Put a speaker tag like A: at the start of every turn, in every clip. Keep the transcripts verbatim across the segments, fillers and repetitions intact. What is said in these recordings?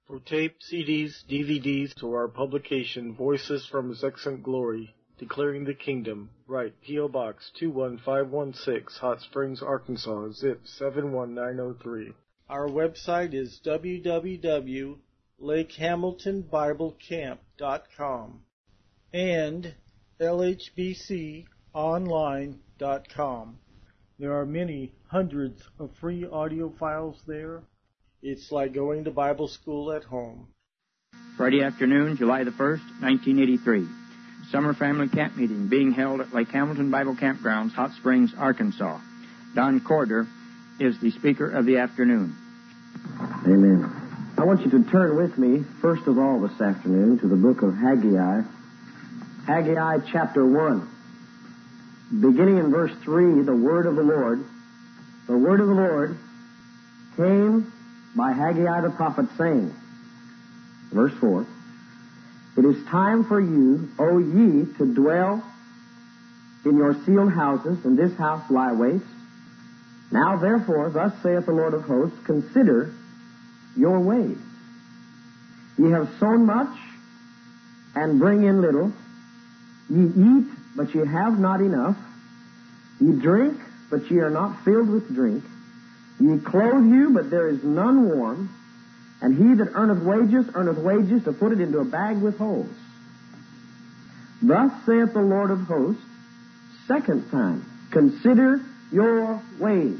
A: For tape, C Ds, D V Ds, or our publication, Voices from His Excellent Glory, Declaring the Kingdom, write P O. Box two one five one six, Hot Springs, Arkansas, zip seven one nine zero three. Our website is w w w dot lake hamilton bible camp dot com and l h b c online dot com. There are many hundreds of free audio files there. It's like going to Bible school at home.
B: Friday afternoon, July the first, nineteen eighty-three. Summer family camp meeting being held at Lake Hamilton Bible Campgrounds, Hot Springs, Arkansas. Don Corder is the speaker of the afternoon.
C: Amen. I want you to turn with me, first of all this afternoon, to the book of Haggai. Haggai chapter one. Beginning in verse three, the word of the Lord. The word of the Lord came by Haggai the prophet, saying, verse four, "It is time for you, O ye, to dwell in your sealed houses, and this house lie waste. Now therefore, thus saith the Lord of hosts, consider your ways. Ye have sown much, and bring in little. Ye eat, but ye have not enough. Ye drink, but ye are not filled with drink. Ye clothe you, but there is none warm. And he that earneth wages, earneth wages to put it into a bag with holes. Thus saith the Lord of hosts, second time, consider your ways.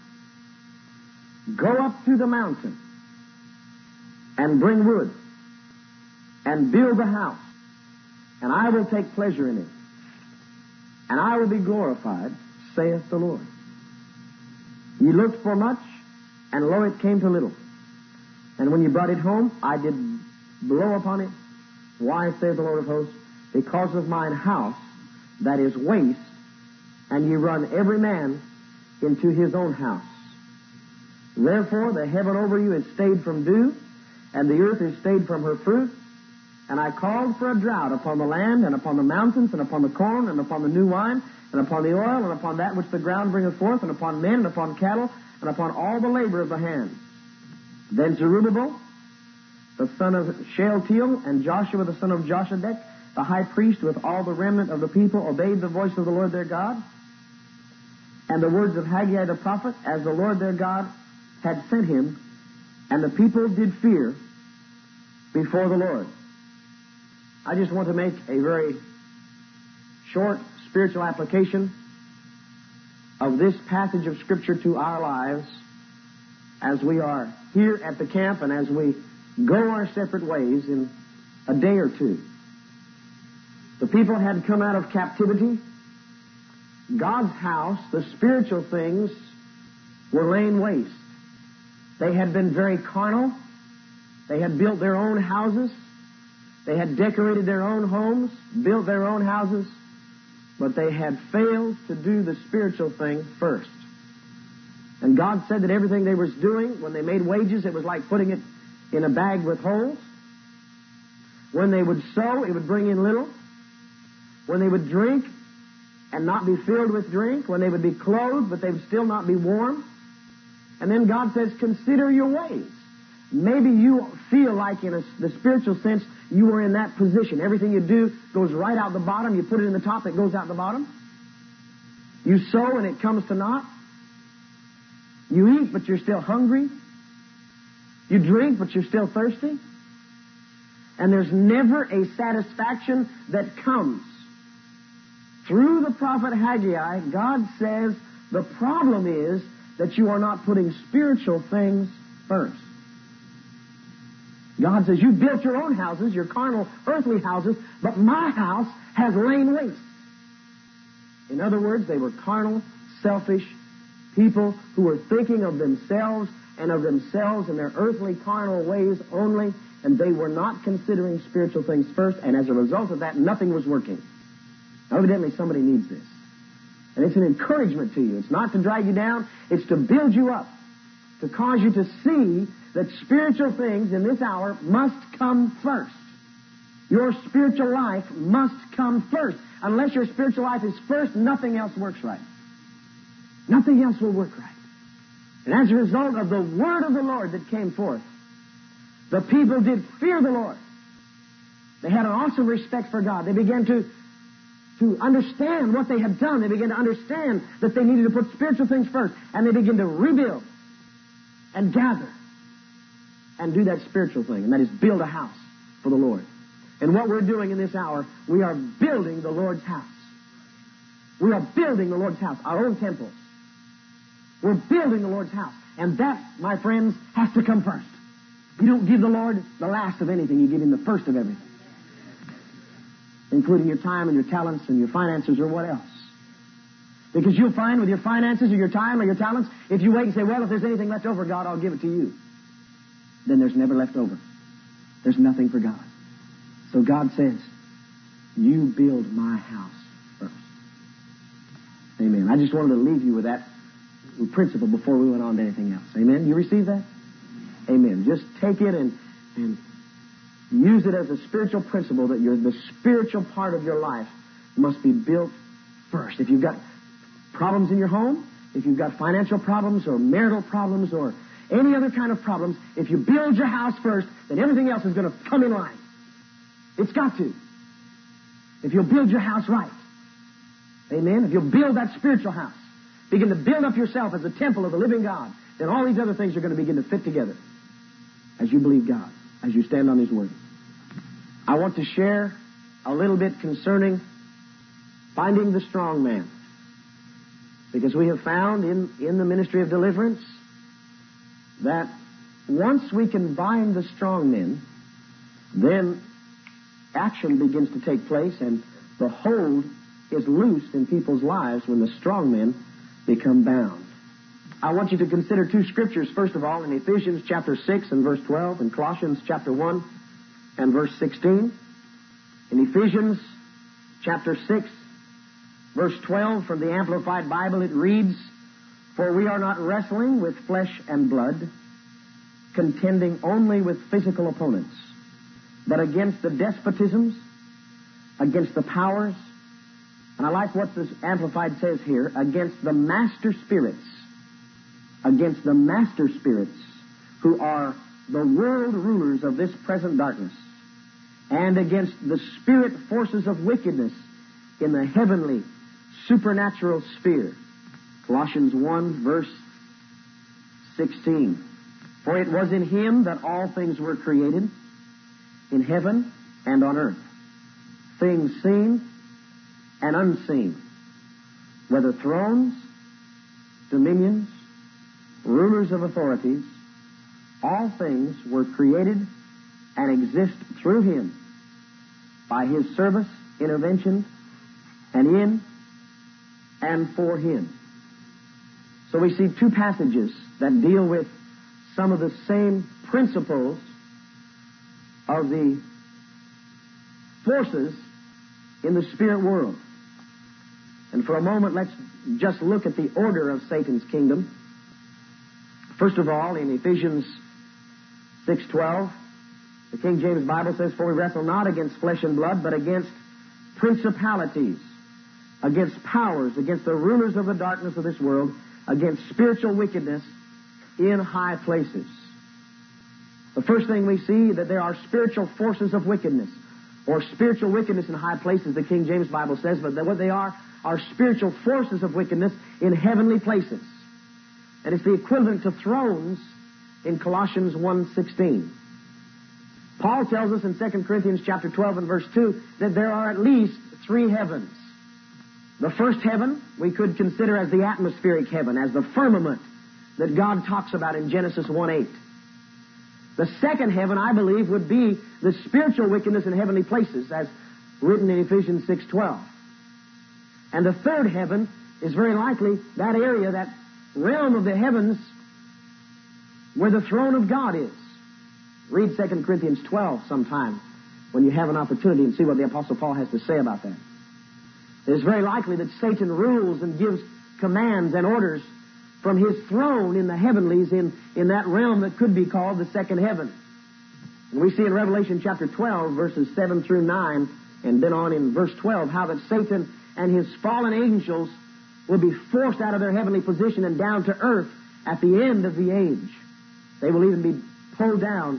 C: Go up to the mountain, and bring wood, and build the house, and I will take pleasure in it, and I will be glorified, saith the Lord. Ye looked for much, and lo, it came to little. And when you brought it home, I did blow upon it. Why, saith the Lord of hosts? Because of mine house that is waste, and ye run every man into his own house. Therefore the heaven over you is stayed from dew, and the earth is stayed from her fruit. And I called for a drought upon the land, and upon the mountains, and upon the corn, and upon the new wine, and upon the oil, and upon that which the ground bringeth forth, and upon men, and upon cattle, and upon all the labor of the hand. Then Zerubbabel, the son of Shealtiel, and Joshua, the son of Joshadek, the high priest, with all the remnant of the people, obeyed the voice of the Lord their God, and the words of Haggai the prophet, as the Lord their God had sent him, and the people did fear before the Lord. I just want to make a very short spiritual application of this passage of Scripture to our lives as we are here at the camp and as we go our separate ways in a day or two. The people had come out of captivity. God's house, the spiritual things, were laying waste. They had been very carnal. They had built their own houses. They had decorated their own homes, built their own houses, but they had failed to do the spiritual thing first. And God said that everything they were doing, when they made wages, it was like putting it in a bag with holes. When they would sow, it would bring in little. When they would drink and not be filled with drink. When they would be clothed, but they would still not be warm. And then God says, consider your ways. Maybe you feel like in a, the spiritual sense, you are in that position. Everything you do goes right out the bottom. You put it in the top, it goes out the bottom. You sow and it comes to naught. You eat, but you're still hungry. You drink, but you're still thirsty. And there's never a satisfaction that comes. Through the prophet Haggai, God says the problem is that you are not putting spiritual things first. God says, you built your own houses, your carnal, earthly houses, but my house has lain waste. In other words, they were carnal, selfish people who were thinking of themselves and of themselves and their earthly, carnal ways only, and they were not considering spiritual things first, and as a result of that, nothing was working. Evidently, somebody needs this. And it's an encouragement to you. It's not to drag you down. It's to build you up, to cause you to see that spiritual things in this hour must come first. Your spiritual life must come first. Unless your spiritual life is first, nothing else works right. Nothing else will work right. And as a result of the word of the Lord that came forth, The people did fear the Lord. They had an awesome respect for God. They began to, to understand what they had done. They began to understand that they needed to put spiritual things first. And they began to rebuild and gather and do that spiritual thing. And that is build a house for the Lord. And what we're doing in this hour, we are building the Lord's house. We are building the Lord's house, our own temples. We're building the Lord's house. And that, my friends, has to come first. You don't give the Lord the last of anything. You give Him the first of everything. Including your time and your talents and your finances or what else. Because you'll find with your finances or your time or your talents, if you wait and say, well, if there's anything left over, God, I'll give it to you. Then there's never left over. There's nothing for God. So God says, you build my house first. Amen. I just wanted to leave you with that principle before we went on to anything else. Amen. You receive that? Amen. Just take it and, and use it as a spiritual principle that you're, the spiritual part of your life must be built first. If you've got problems in your home, if you've got financial problems or marital problems or any other kind of problems, if you build your house first, then everything else is going to come in line. It's got to. If you'll build your house right. Amen. If you'll build that spiritual house, begin to build up yourself as a temple of the living God, then all these other things are going to begin to fit together as you believe God, as you stand on His Word. I want to share a little bit concerning finding the strong man. Because we have found in, in the ministry of deliverance that once we can bind the strong men, then action begins to take place and the hold is loosed in people's lives when the strong men become bound. I want you to consider two scriptures, first of all, in Ephesians chapter six and verse twelve, and Colossians chapter one and verse sixteen. In Ephesians chapter six, verse twelve, from the Amplified Bible, it reads, for we are not wrestling with flesh and blood, contending only with physical opponents, but against the despotisms, against the powers, and I like what this Amplified says here, against the master spirits, against the master spirits who are the world rulers of this present darkness, and against the spirit forces of wickedness in the heavenly supernatural sphere. Colossians one, verse sixteen. For it was in Him that all things were created, in heaven and on earth, things seen and unseen, whether thrones, dominions, rulers of authorities, all things were created and exist through Him, by His service, intervention, and in and for Him. So we see two passages that deal with some of the same principles of the forces in the spirit world. And for a moment, let's just look at the order of Satan's kingdom. First of all, in Ephesians six twelve, the King James Bible says, for we wrestle not against flesh and blood, but against principalities, against powers, against the rulers of the darkness of this world, against spiritual wickedness in high places. The first thing we see, that there are spiritual forces of wickedness, or spiritual wickedness in high places, the King James Bible says, but what they are are spiritual forces of wickedness in heavenly places. And it's the equivalent to thrones in Colossians one sixteen. Paul tells us in Second Corinthians chapter twelve and verse two that there are at least three heavens. The first heaven we could consider as the atmospheric heaven, as the firmament that God talks about in Genesis one eight. The second heaven, I believe, would be the spiritual wickedness in heavenly places, as written in Ephesians six twelve. And the third heaven is very likely that area, that realm of the heavens where the throne of God is. Read Second Corinthians twelve sometime when you have an opportunity and see what the Apostle Paul has to say about that. It is very likely that Satan rules and gives commands and orders from his throne in the heavenlies in, in that realm that could be called the second heaven. And we see in Revelation chapter twelve, verses seven through nine, and then on in verse twelve, how that Satan and his fallen angels will be forced out of their heavenly position and down to earth at the end of the age. They will even be pulled down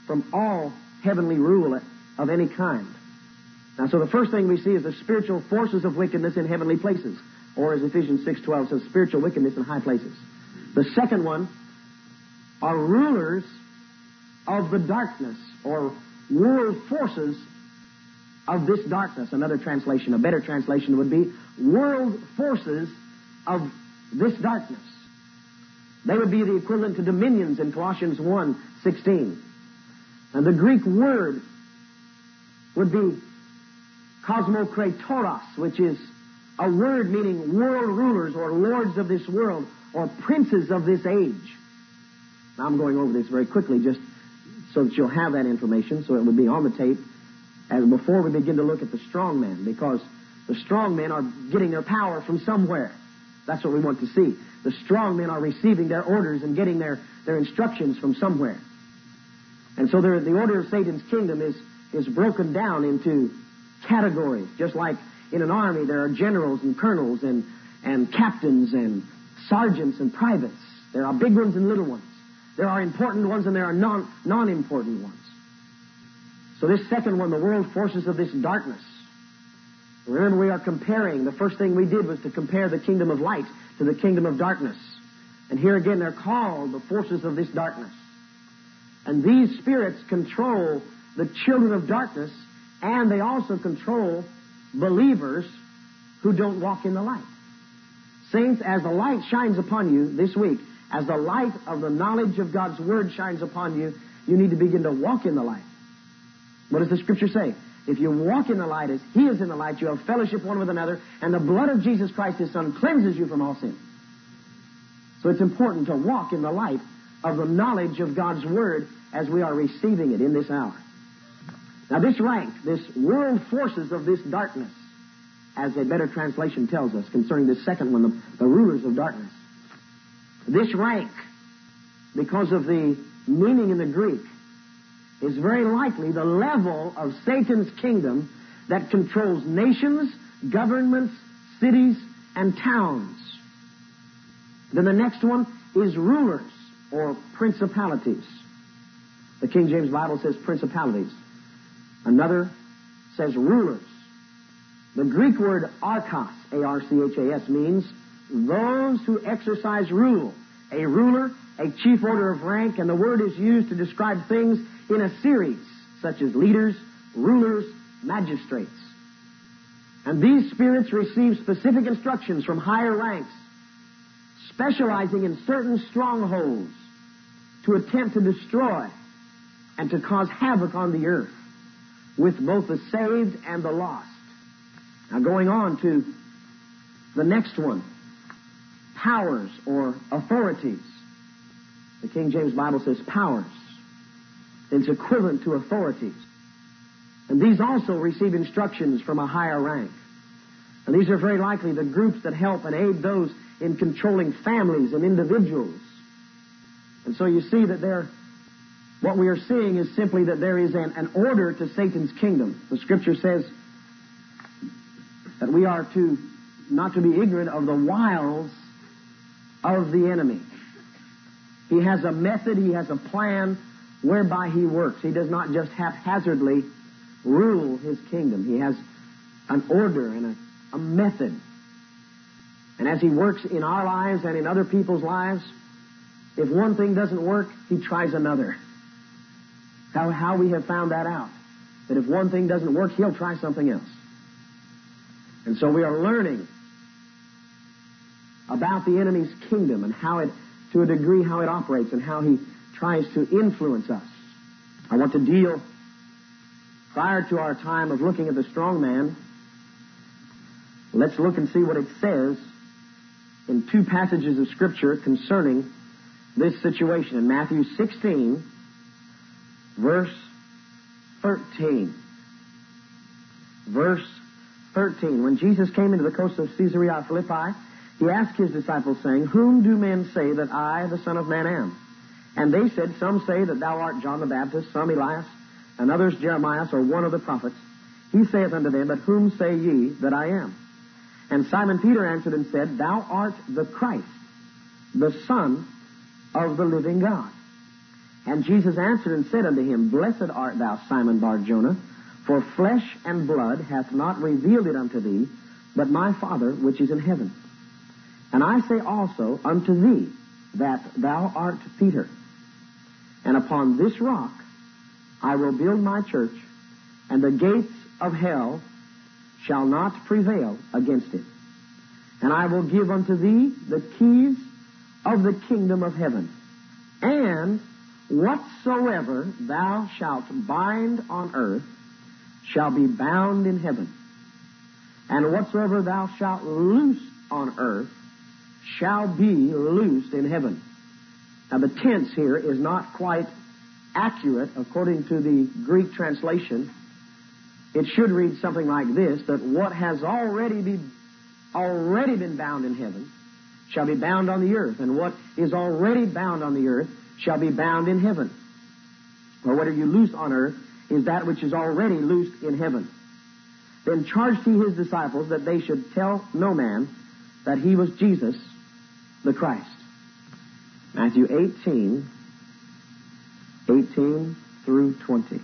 C: from all heavenly rule of any kind. Now, so the first thing we see is the spiritual forces of wickedness in heavenly places, or as Ephesians six twelve says, spiritual wickedness in high places. The second one are rulers of the darkness, or world forces of this darkness. Another translation, a better translation would be world forces of this darkness. They would be the equivalent to dominions in Colossians one sixteen. And the Greek word would be cosmokratoros, which is a word meaning world rulers or lords of this world or princes of this age. Now I'm going over this very quickly just so that you'll have that information, so it would be on the tape as before we begin to look at the strong men, because the strong men are getting their power from somewhere. That's what we want to see. The strong men are receiving their orders and getting their, their instructions from somewhere. And so the order of Satan's kingdom is, is broken down into categories. Just like in an army there are generals and colonels and, and captains and sergeants and privates. There are big ones and little ones. There are important ones and there are non, non-important ones. So this second one, the world forces of this darkness. Remember, we are comparing. The first thing we did was to compare the kingdom of light to the kingdom of darkness. And here again, they're called the forces of this darkness. And these spirits control the children of darkness, and they also control believers who don't walk in the light. Saints, as the light shines upon you this week, as the light of the knowledge of God's Word shines upon you, you need to begin to walk in the light. What does the Scripture say? If you walk in the light as He is in the light, you have fellowship one with another, and the blood of Jesus Christ, His Son, cleanses you from all sin. So it's important to walk in the light of the knowledge of God's Word as we are receiving it in this hour. Now this rank, this world forces of this darkness, as a better translation tells us concerning this second one, the, the rulers of darkness. This rank, because of the meaning in the Greek, is very likely the level of Satan's kingdom that controls nations, governments, cities, and towns. Then the next one is rulers or principalities. The King James Bible says principalities. Another says rulers. The Greek word archos, A R C H A S, means those who exercise rule. A ruler, a chief order of rank, and the word is used to describe things in a series, such as leaders, rulers, magistrates. And these spirits receive specific instructions from higher ranks, specializing in certain strongholds to attempt to destroy and to cause havoc on the earth with both the saved and the lost. Now going on to the next one, powers or authorities. The King James Bible says powers. It's equivalent to authorities. And these also receive instructions from a higher rank. And these are very likely the groups that help and aid those in controlling families and individuals. And so you see that there, what we are seeing is simply that there is an, an order to Satan's kingdom. The Scripture says that we are to not to be ignorant of the wiles of the enemy. He has a method, he has a plan whereby he works. He does not just haphazardly rule his kingdom. He has an order and a, a method. And as he works in our lives and in other people's lives, if one thing doesn't work, he tries another. How, how we have found that out. That if one thing doesn't work, he'll try something else. And so we are learning about the enemy's kingdom and how it, to a degree, how it operates and how he tries to influence us. I want to deal, prior to our time of looking at the strong man, let's look and see what it says in two passages of Scripture concerning this situation. In Matthew sixteen, verse thirteen. Verse thirteen. When Jesus came into the coast of Caesarea Philippi, he asked his disciples, saying, "Whom do men say that I, the Son of Man, am?" And they said, "Some say that thou art John the Baptist, some Elias, and others Jeremiah, or one of the prophets." He saith unto them, "But whom say ye that I am?" And Simon Peter answered and said, "Thou art the Christ, the Son of the living God." And Jesus answered and said unto him, Blessed art thou, Simon Bar-Jonah, for flesh and blood hath not revealed it unto thee, but my Father which is in heaven. And I say also unto thee that thou art Peter, and upon this rock I will build my church, and the gates of hell shall not prevail against it. And I will give unto thee the keys of the kingdom of heaven. And whatsoever thou shalt bind on earth shall be bound in heaven. And whatsoever thou shalt loose on earth shall be loosed in heaven. Now the tense here is not quite accurate according to the Greek translation. It should read something like this, that what has already been, already been bound in heaven shall be bound on the earth, and what is already bound on the earth shall be bound in heaven. Or whatever you loose on earth is that which is already loosed in heaven. Then charged he his disciples that they should tell no man that he was Jesus the Christ. Matthew eighteen, eighteen through twenty.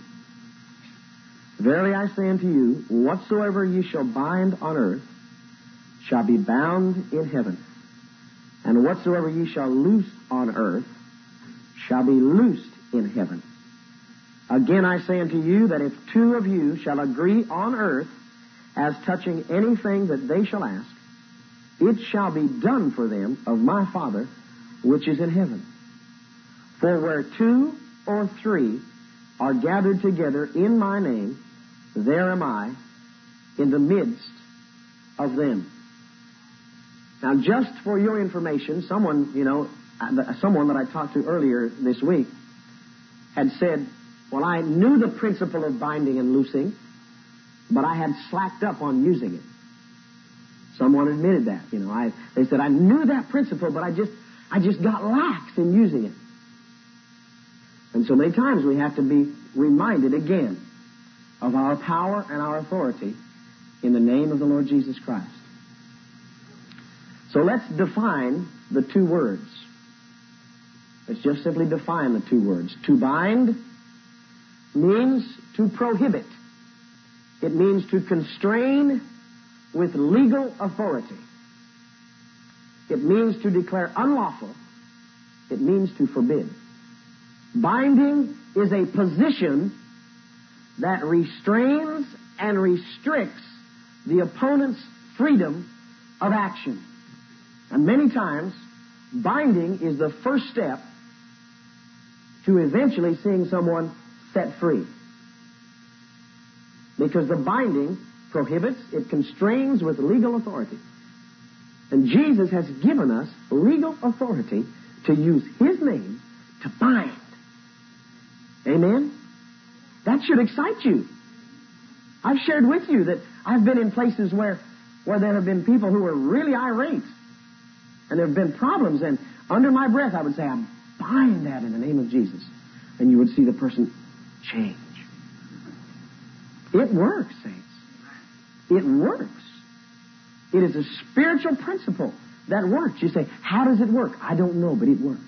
C: Verily I say unto you, whatsoever ye shall bind on earth shall be bound in heaven, and whatsoever ye shall loose on earth shall be loosed in heaven. Again I say unto you that if two of you shall agree on earth as touching anything that they shall ask, it shall be done for them of my Father which is in heaven. For where two or three are gathered together in my name, there am I in the midst of them. Now, just for your information, someone, you know, someone that I talked to earlier this week had said, well, I knew the principle of binding and loosing, but I had slacked up on using it. Someone admitted that, you know. I, they said, I knew that principle, but I just, I just got lax in using it. And so many times we have to be reminded again of our power and our authority in the name of the Lord Jesus Christ. So let's define the two words. Let's just simply define the two words. To bind means to prohibit. It means to constrain with legal authority. It means to declare unlawful. It means to forbid. Binding is a position that restrains and restricts the opponent's freedom of action. And many times, binding is the first step to eventually seeing someone set free. Because the binding prohibits, it constrains with legal authority. And Jesus has given us legal authority to use His name to bind. Amen? That should excite you. I've shared with you that I've been in places where, where there have been people who were really irate. And there have been problems, and under my breath I would say, I bind that in the name of Jesus. And you would see the person change. It works, saints. It works. It is a spiritual principle that works. You say, how does it work? I don't know, but it works.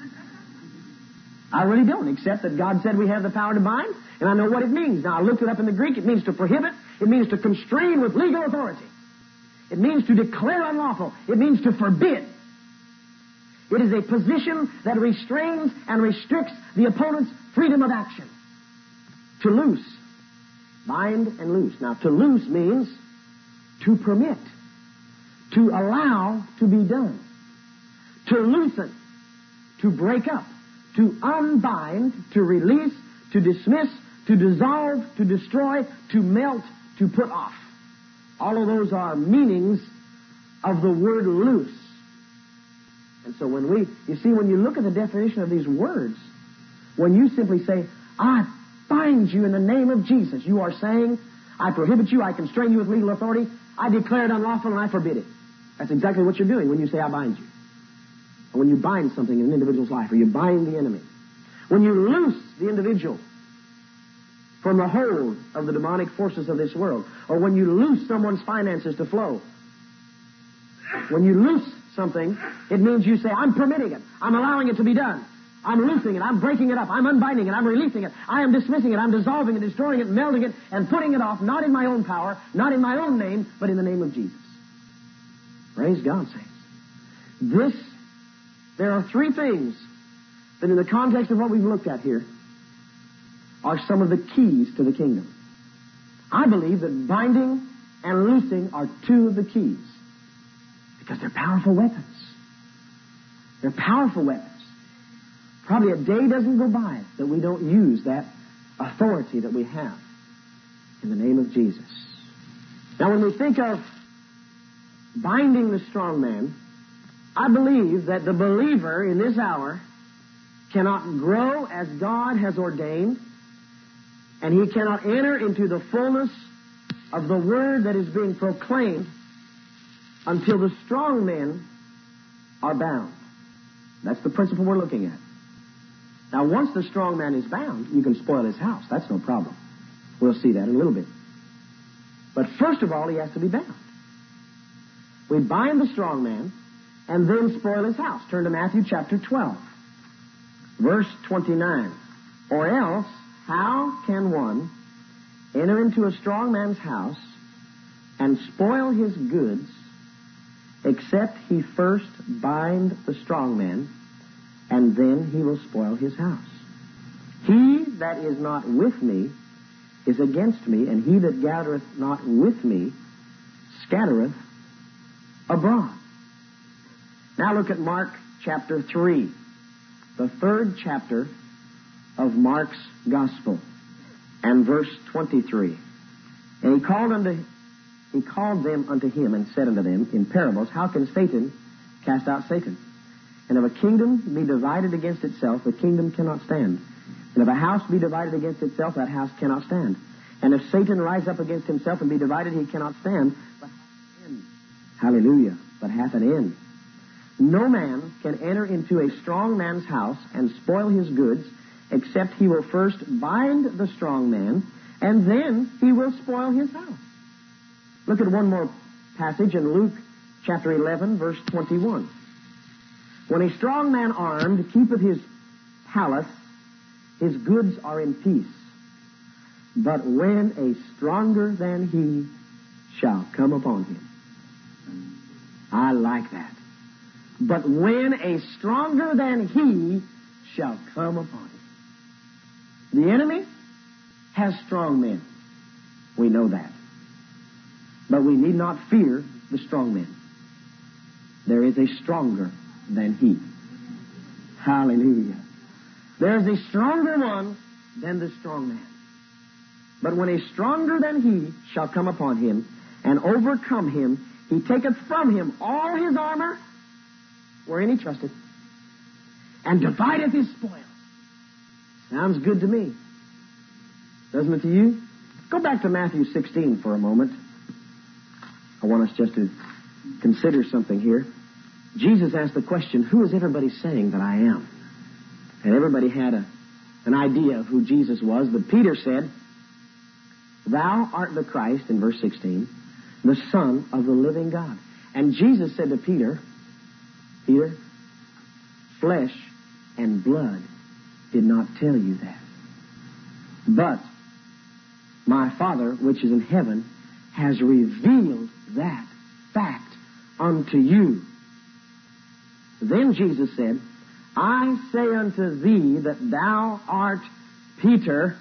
C: I really don't, except that God said we have the power to bind, and I know what it means. Now, I looked it up in the Greek. It means to prohibit. It means to constrain with legal authority. It means to declare unlawful. It means to forbid. It is a position that restrains and restricts the opponent's freedom of action. To loose. Bind and loose. Now, to loose means to permit. To allow to be done. To loosen. To break up. To unbind. To release. To dismiss. To dissolve. To destroy. To melt. To put off. All of those are meanings of the word loose. And so when we, you see, when you look at the definition of these words, when you simply say, I bind you in the name of Jesus, you are saying, I prohibit you, I constrain you with legal authority, I declare it unlawful, and I forbid it. That's exactly what you're doing when you say, I bind you. Or when you bind something in an individual's life, or you bind the enemy. When you loose the individual from the hold of the demonic forces of this world, or when you loose someone's finances to flow. When you loose something, it means you say, I'm permitting it. I'm allowing it to be done. I'm loosing it. I'm breaking it up. I'm unbinding it. I'm releasing it. I am dismissing it. I'm dissolving it, destroying it, melding it, and putting it off, not in my own power, not in my own name, but in the name of Jesus. Praise God, saints. This, there are three things that in the context of what we've looked at here are some of the keys to the kingdom. I believe that binding and loosing are two of the keys because they're powerful weapons. They're powerful weapons. Probably a day doesn't go by that we don't use that authority that we have in the name of Jesus. Now, when we think of binding the strong man, I believe that the believer in this hour cannot grow as God has ordained, and he cannot enter into the fullness of the word that is being proclaimed until the strong men are bound. That's the principle we're looking at. Now, once the strong man is bound, you can spoil his house. That's no problem. We'll see that in a little bit. But first of all, he has to be bound. We bind the strong man and then spoil his house. Turn to Matthew chapter twelve, verse twenty-nine. Or else, how can one enter into a strong man's house and spoil his goods except he first bind the strong man, and then he will spoil his house? He that is not with me is against me, and he that gathereth not with me scattereth abroad. Now look at Mark chapter three, the third chapter of Mark's Gospel, and verse twenty-three. And he called unto he called them unto him and said unto them in parables, how can Satan cast out Satan? And if a kingdom be divided against itself, the kingdom cannot stand. And if a house be divided against itself, that house cannot stand. And if Satan rise up against himself and be divided, he cannot stand, but hath an end. Hallelujah, but hath an end. No man can enter into a strong man's house and spoil his goods, except he will first bind the strong man, and then he will spoil his house. Look at one more passage in Luke chapter eleven, verse twenty-one. When a strong man armed keepeth his palace, his goods are in peace. But when a stronger than he shall come upon him. I like that. But when a stronger than he shall come upon him. The enemy has strong men. We know that. But we need not fear the strong men. There is a stronger than he. Hallelujah. There's a stronger one than the strong man. But when a stronger than he shall come upon him and overcome him, he taketh from him all his armor, wherein he trusted, and divideth his spoils. Sounds good to me. Doesn't it to you? Go back to Matthew sixteen for a moment. I want us just to consider something here. Jesus asked the question, who is everybody saying that I am? And everybody had a, an idea of who Jesus was, but Peter said, thou art the Christ, in verse sixteen, the Son of the living God. And Jesus said to Peter, Peter, flesh and blood did not tell you that, but my Father, which is in heaven, has revealed that fact unto you. Then Jesus said, I say unto thee that thou art Peter,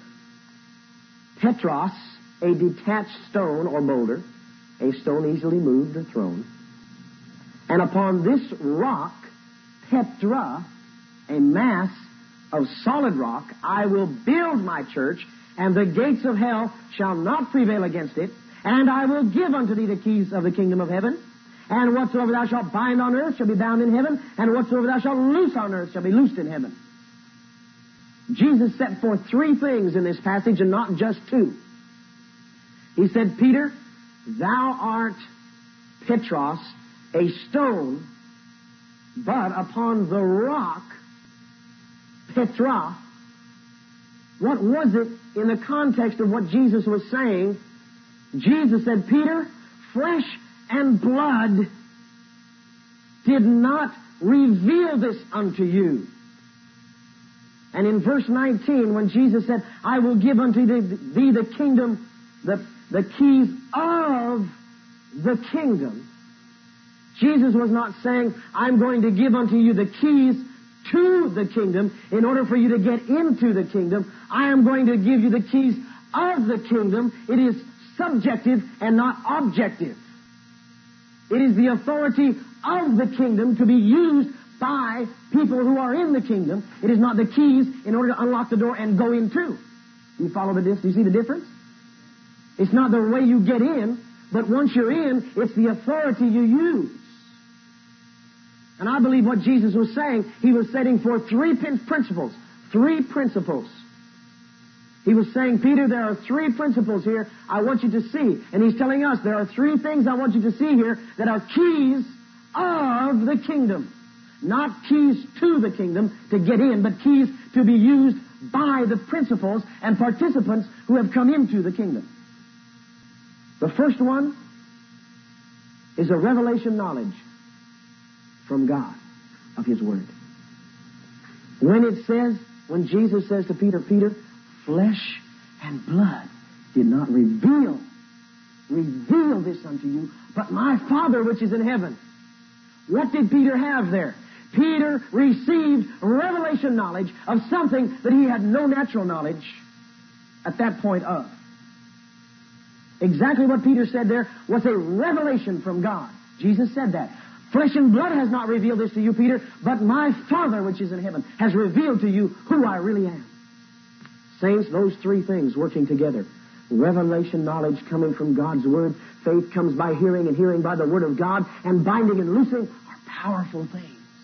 C: Petros, a detached stone or boulder, a stone easily moved or thrown. And upon this rock, Petra, a mass of solid rock, I will build my church, and the gates of hell shall not prevail against it. And I will give unto thee the keys of the kingdom of heaven. And whatsoever thou shalt bind on earth shall be bound in heaven, and whatsoever thou shalt loose on earth shall be loosed in heaven. Jesus set forth three things in this passage, and not just two. He said, Peter, thou art Petros, a stone, but upon the rock, Petra. What was it in the context of what Jesus was saying? Jesus said, Peter, flesh and blood did not reveal this unto you. And in verse nineteen, when Jesus said, I will give unto thee the kingdom, the, the keys of the kingdom, Jesus was not saying, I'm going to give unto you the keys to the kingdom in order for you to get into the kingdom. I am going to give you the keys of the kingdom. It is subjective and not objective. It is the authority of the kingdom to be used by people who are in the kingdom. It is not the keys in order to unlock the door and go into. Do you follow the difference? Do you see the difference? It's not the way you get in, but once you're in, it's the authority you use. And I believe what Jesus was saying, He was setting forth three principles. Three principles. He was saying, Peter, there are three principles here I want you to see. And He's telling us there are three things I want you to see here that are keys of the kingdom. Not keys to the kingdom to get in, but keys to be used by the principals and participants who have come into the kingdom. The first one is a revelation knowledge from God of His Word. When it says, when Jesus says to Peter, Peter, flesh and blood did not reveal, reveal this unto you, but my Father which is in heaven. What did Peter have there? Peter received revelation knowledge of something that he had no natural knowledge at that point of. Exactly what Peter said there was a revelation from God. Jesus said that. Flesh and blood has not revealed this to you, Peter, but my Father which is in heaven has revealed to you who I really am. Saints, those three things working together. Revelation knowledge coming from God's Word. Faith comes by hearing, and hearing by the Word of God. And binding and loosing are powerful things.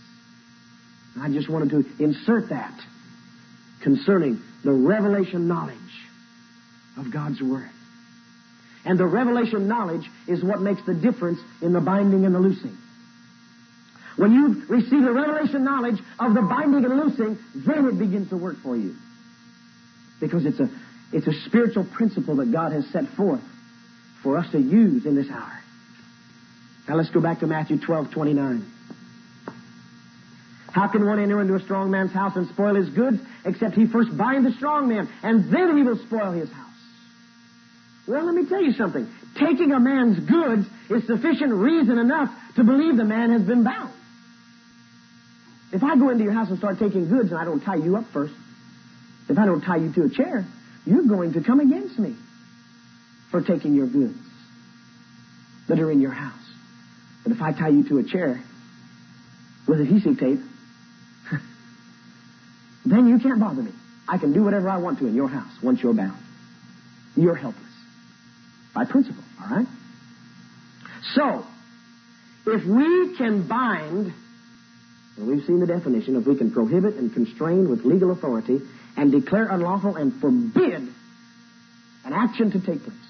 C: I just wanted to insert that concerning the revelation knowledge of God's Word. And the revelation knowledge is what makes the difference in the binding and the loosing. When you receive the revelation knowledge of the binding and loosing, then it begins to work for you. Because it's a, it's a spiritual principle that God has set forth for us to use in this hour. Now let's go back to Matthew twelve twenty-nine. How can one enter into a strong man's house and spoil his goods, except he first bind the strong man, and then he will spoil his house? Well, let me tell you something. Taking a man's goods is sufficient reason enough to believe the man has been bound. If I go into your house and start taking goods and I don't tie you up first, if I don't tie you to a chair, you're going to come against me for taking your goods that are in your house. But if I tie you to a chair with adhesive tape, then you can't bother me. I can do whatever I want to in your house once you're bound. You're helpless. By principle, all right? So, if we can bind, and we've seen the definition, if we can prohibit and constrain with legal authority and declare unlawful and forbid an action to take place,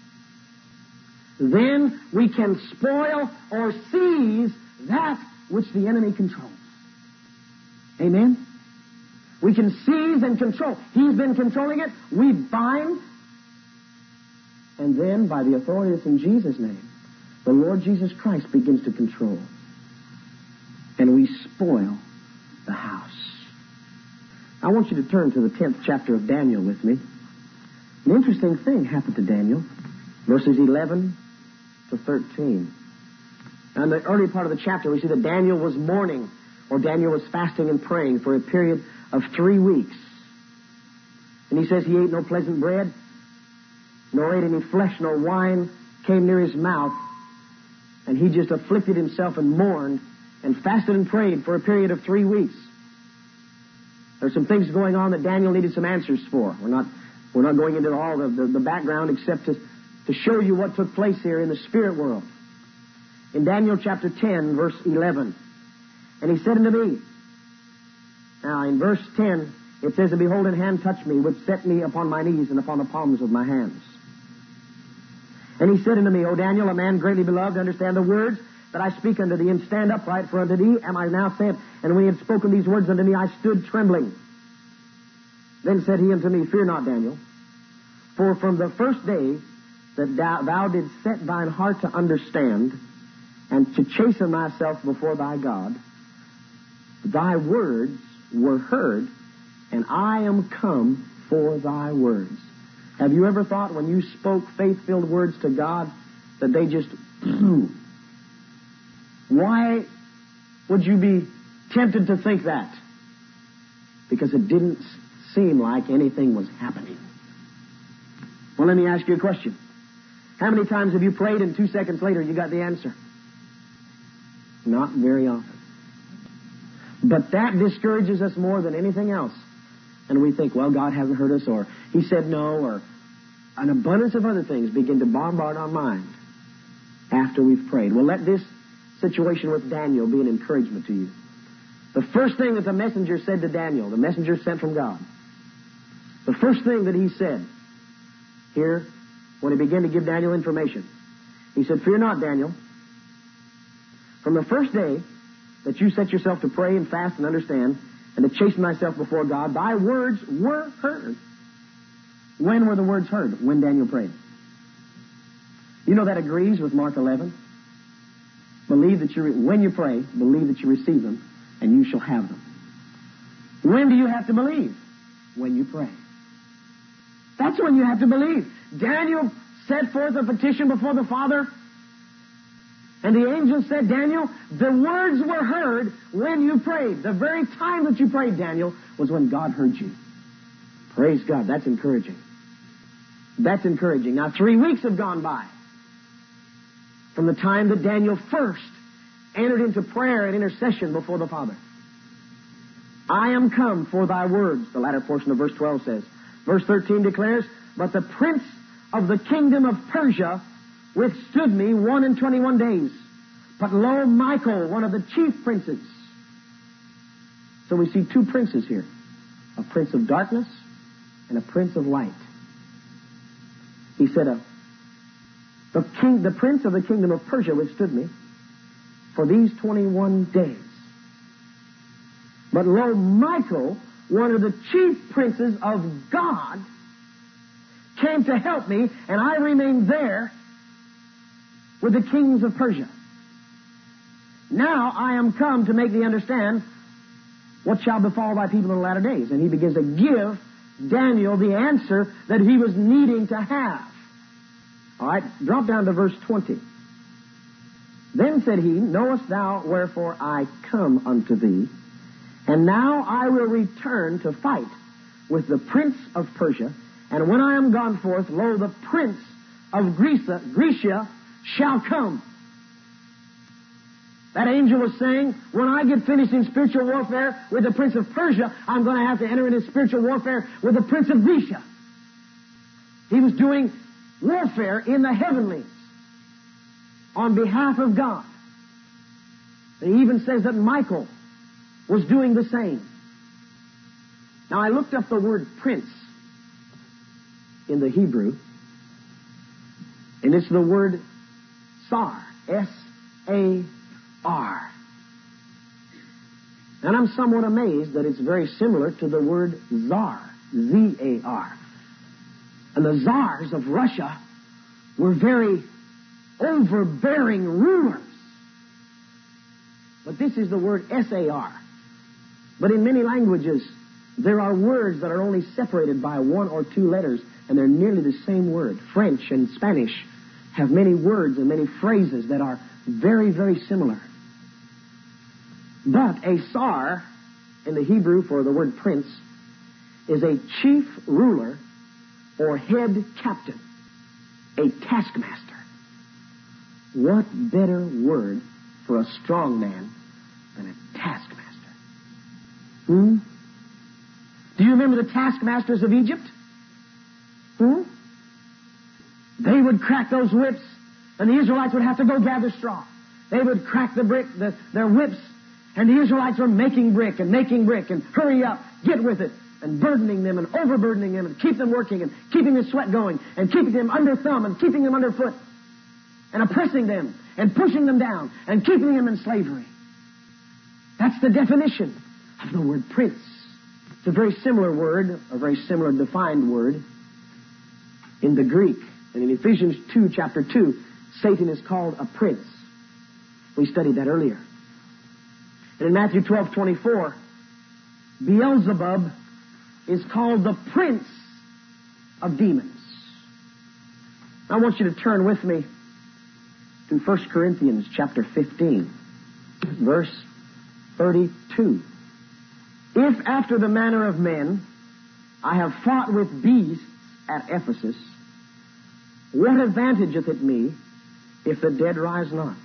C: then we can spoil or seize that which the enemy controls. Amen? We can seize and control. He's been controlling it. We bind. And then, by the authority that's in Jesus' name, the Lord Jesus Christ begins to control. And we spoil the house. I want you to turn to the tenth chapter of Daniel with me. An interesting thing happened to Daniel. Verses eleven to thirteen. And in the early part of the chapter, we see that Daniel was mourning, or Daniel was fasting and praying for a period of three weeks. And he says he ate no pleasant bread, nor ate any flesh, nor wine came near his mouth. And he just afflicted himself and mourned and fasted and prayed for a period of three weeks. There's some things going on that Daniel needed some answers for. We're not, we're not going into all the, the, the background except to, to show you what took place here in the spirit world. In Daniel chapter ten, verse eleven. And he said unto me, now in verse ten, it says, and behold, an hand touched me, which set me upon my knees and upon the palms of my hands. And he said unto me, O Daniel, a man greatly beloved, understand the words that I speak unto thee, and stand upright, for unto thee am I now sent. And when he had spoken these words unto me, I stood trembling. Then said he unto me, fear not, Daniel, for from the first day that thou, thou didst set thine heart to understand, and to chasten thyself before thy God, thy words were heard, and I am come for thy words. Have you ever thought when you spoke faith-filled words to God that they just, why would you be tempted to think that? Because it didn't seem like anything was happening. Well, let me ask you a question. How many times have you prayed and two seconds later you got the answer? Not very often. But that discourages us more than anything else. And we think, well, God hasn't heard us, or He said no, or an abundance of other things begin to bombard our mind after we've prayed. Well, let this situation with Daniel be an encouragement to you. The first thing that the messenger said to Daniel, the messenger sent from God, the first thing that he said here, when he began to give Daniel information, he said, fear not, Daniel. From the first day that you set yourself to pray and fast and understand and to chasten thyself before God, thy words were heard. When were the words heard? When Daniel prayed. You know that agrees with Mark eleven. Believe that you, re- when you pray, believe that you receive them, and you shall have them. When do you have to believe? When you pray. That's when you have to believe. Daniel set forth a petition before the Father, and the angel said, Daniel, the words were heard when you prayed. The very time that you prayed, Daniel, was when God heard you. Praise God. That's encouraging. That's encouraging. Now, three weeks have gone by from the time that Daniel first entered into prayer and intercession before the Father. I am come for thy words, the latter portion of verse twelve says. Verse thirteen declares, but the prince of the kingdom of Persia withstood me one and twenty-one days. But lo, Michael, one of the chief princes. So we see two princes here. A prince of darkness and a prince of light. He said, uh, the king, the prince of the kingdom of Persia withstood me for these twenty-one days. But lo, Michael, one of the chief princes of God, came to help me, and I remained there with the kings of Persia. Now I am come to make thee understand what shall befall thy people in the latter days. And he begins to give Daniel the answer that he was needing to have. All right, drop down to verse twenty. Then said he, knowest thou wherefore I come unto thee? And now I will return to fight with the prince of Persia. And when I am gone forth, lo, the prince of Greece, Grecia shall come. That angel was saying, when I get finished in spiritual warfare with the prince of Persia, I'm going to have to enter into spiritual warfare with the prince of Grecia. He was doing warfare in the heavenlies on behalf of God. And he even says that Michael was doing the same. Now, I looked up the word prince in the Hebrew, and it's the word Sar, S A R. And I'm somewhat amazed that it's very similar to the word Tsar, Z A R. And the czars of Russia were very overbearing rulers. But this is the word S A R. But in many languages, there are words that are only separated by one or two letters, and they're nearly the same word. French and Spanish have many words and many phrases that are very, very similar. But a Tsar, in the Hebrew for the word prince, is a chief ruler or head captain, a taskmaster. What better word for a strong man than a taskmaster? Hmm? Do you remember the taskmasters of Egypt? Hmm? They would crack those whips, and the Israelites would have to go gather straw. They would crack the brick, the, their whips, and the Israelites were making brick and making brick and hurry up, get with it, and burdening them and overburdening them and keep them working and keeping the sweat going and keeping them under thumb and keeping them underfoot and oppressing them and pushing them down and keeping them in slavery. That's the definition of the word prince. It's a very similar word, a very similar defined word in the Greek. And in Ephesians two, chapter two, Satan is called a prince. We studied that earlier. And in Matthew twelve, twenty-four, Beelzebub is called the prince of demons. I want you to turn with me to First Corinthians chapter fifteen, verse thirty-two. If after the manner of men I have fought with beasts at Ephesus, what advantageth it me if the dead rise not?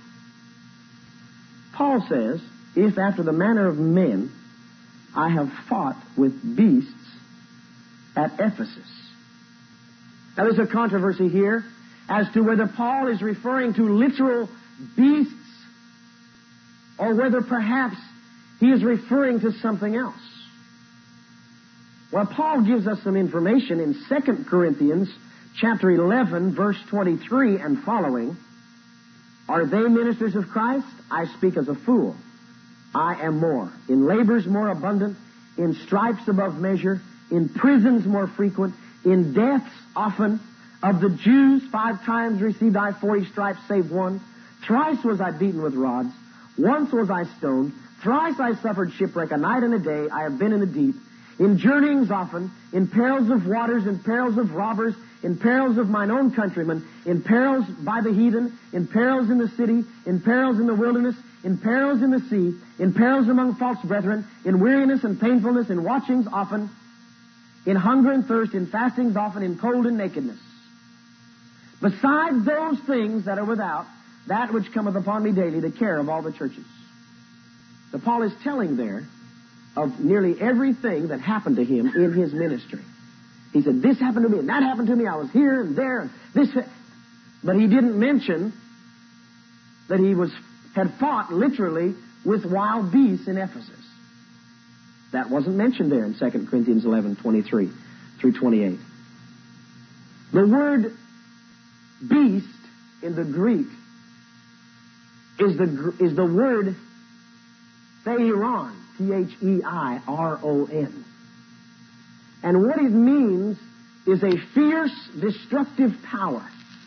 C: Paul says, if after the manner of men I have fought with beasts at Ephesus. Now there's a controversy here as to whether Paul is referring to literal beasts or whether perhaps he is referring to something else. Well, Paul gives us some information in Second Corinthians chapter eleven, verse twenty-three and following. Are they ministers of Christ? I speak as a fool. I am more. In labors more abundant, in stripes above measure, in prisons more frequent, in deaths often. Of the Jews, five times received I forty stripes, save one. Thrice was I beaten with rods. Once was I stoned. Thrice I suffered shipwreck. A night and a day I have been in the deep. In journeyings often, in perils of waters, in perils of robbers, in perils of mine own countrymen, in perils by the heathen, in perils in the city, in perils in the wilderness, in perils in the sea, in perils among false brethren, in weariness and painfulness, in watchings often, in hunger and thirst, in fastings often, in cold and nakedness. Besides those things that are without, that which cometh upon me daily, the care of all the churches. So Paul is telling there of nearly everything that happened to him in his ministry. He said, this happened to me, and that happened to me. I was here and there, and this. But he didn't mention that he was had fought literally with wild beasts in Ephesus. That wasn't mentioned there in Second Corinthians eleven, twenty-three through twenty-eight. The word beast in the Greek is the is the word theiron, T H E I R O N. And what it means is a fierce, destructive power.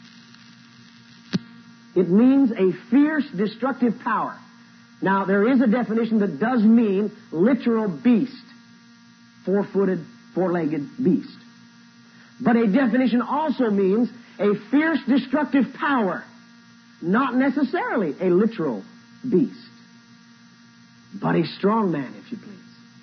C: It means a fierce, destructive power. Now, there is a definition that does mean literal beast, four-footed, four-legged beast. But a definition also means a fierce, destructive power, not necessarily a literal beast, but a strong man, if you please.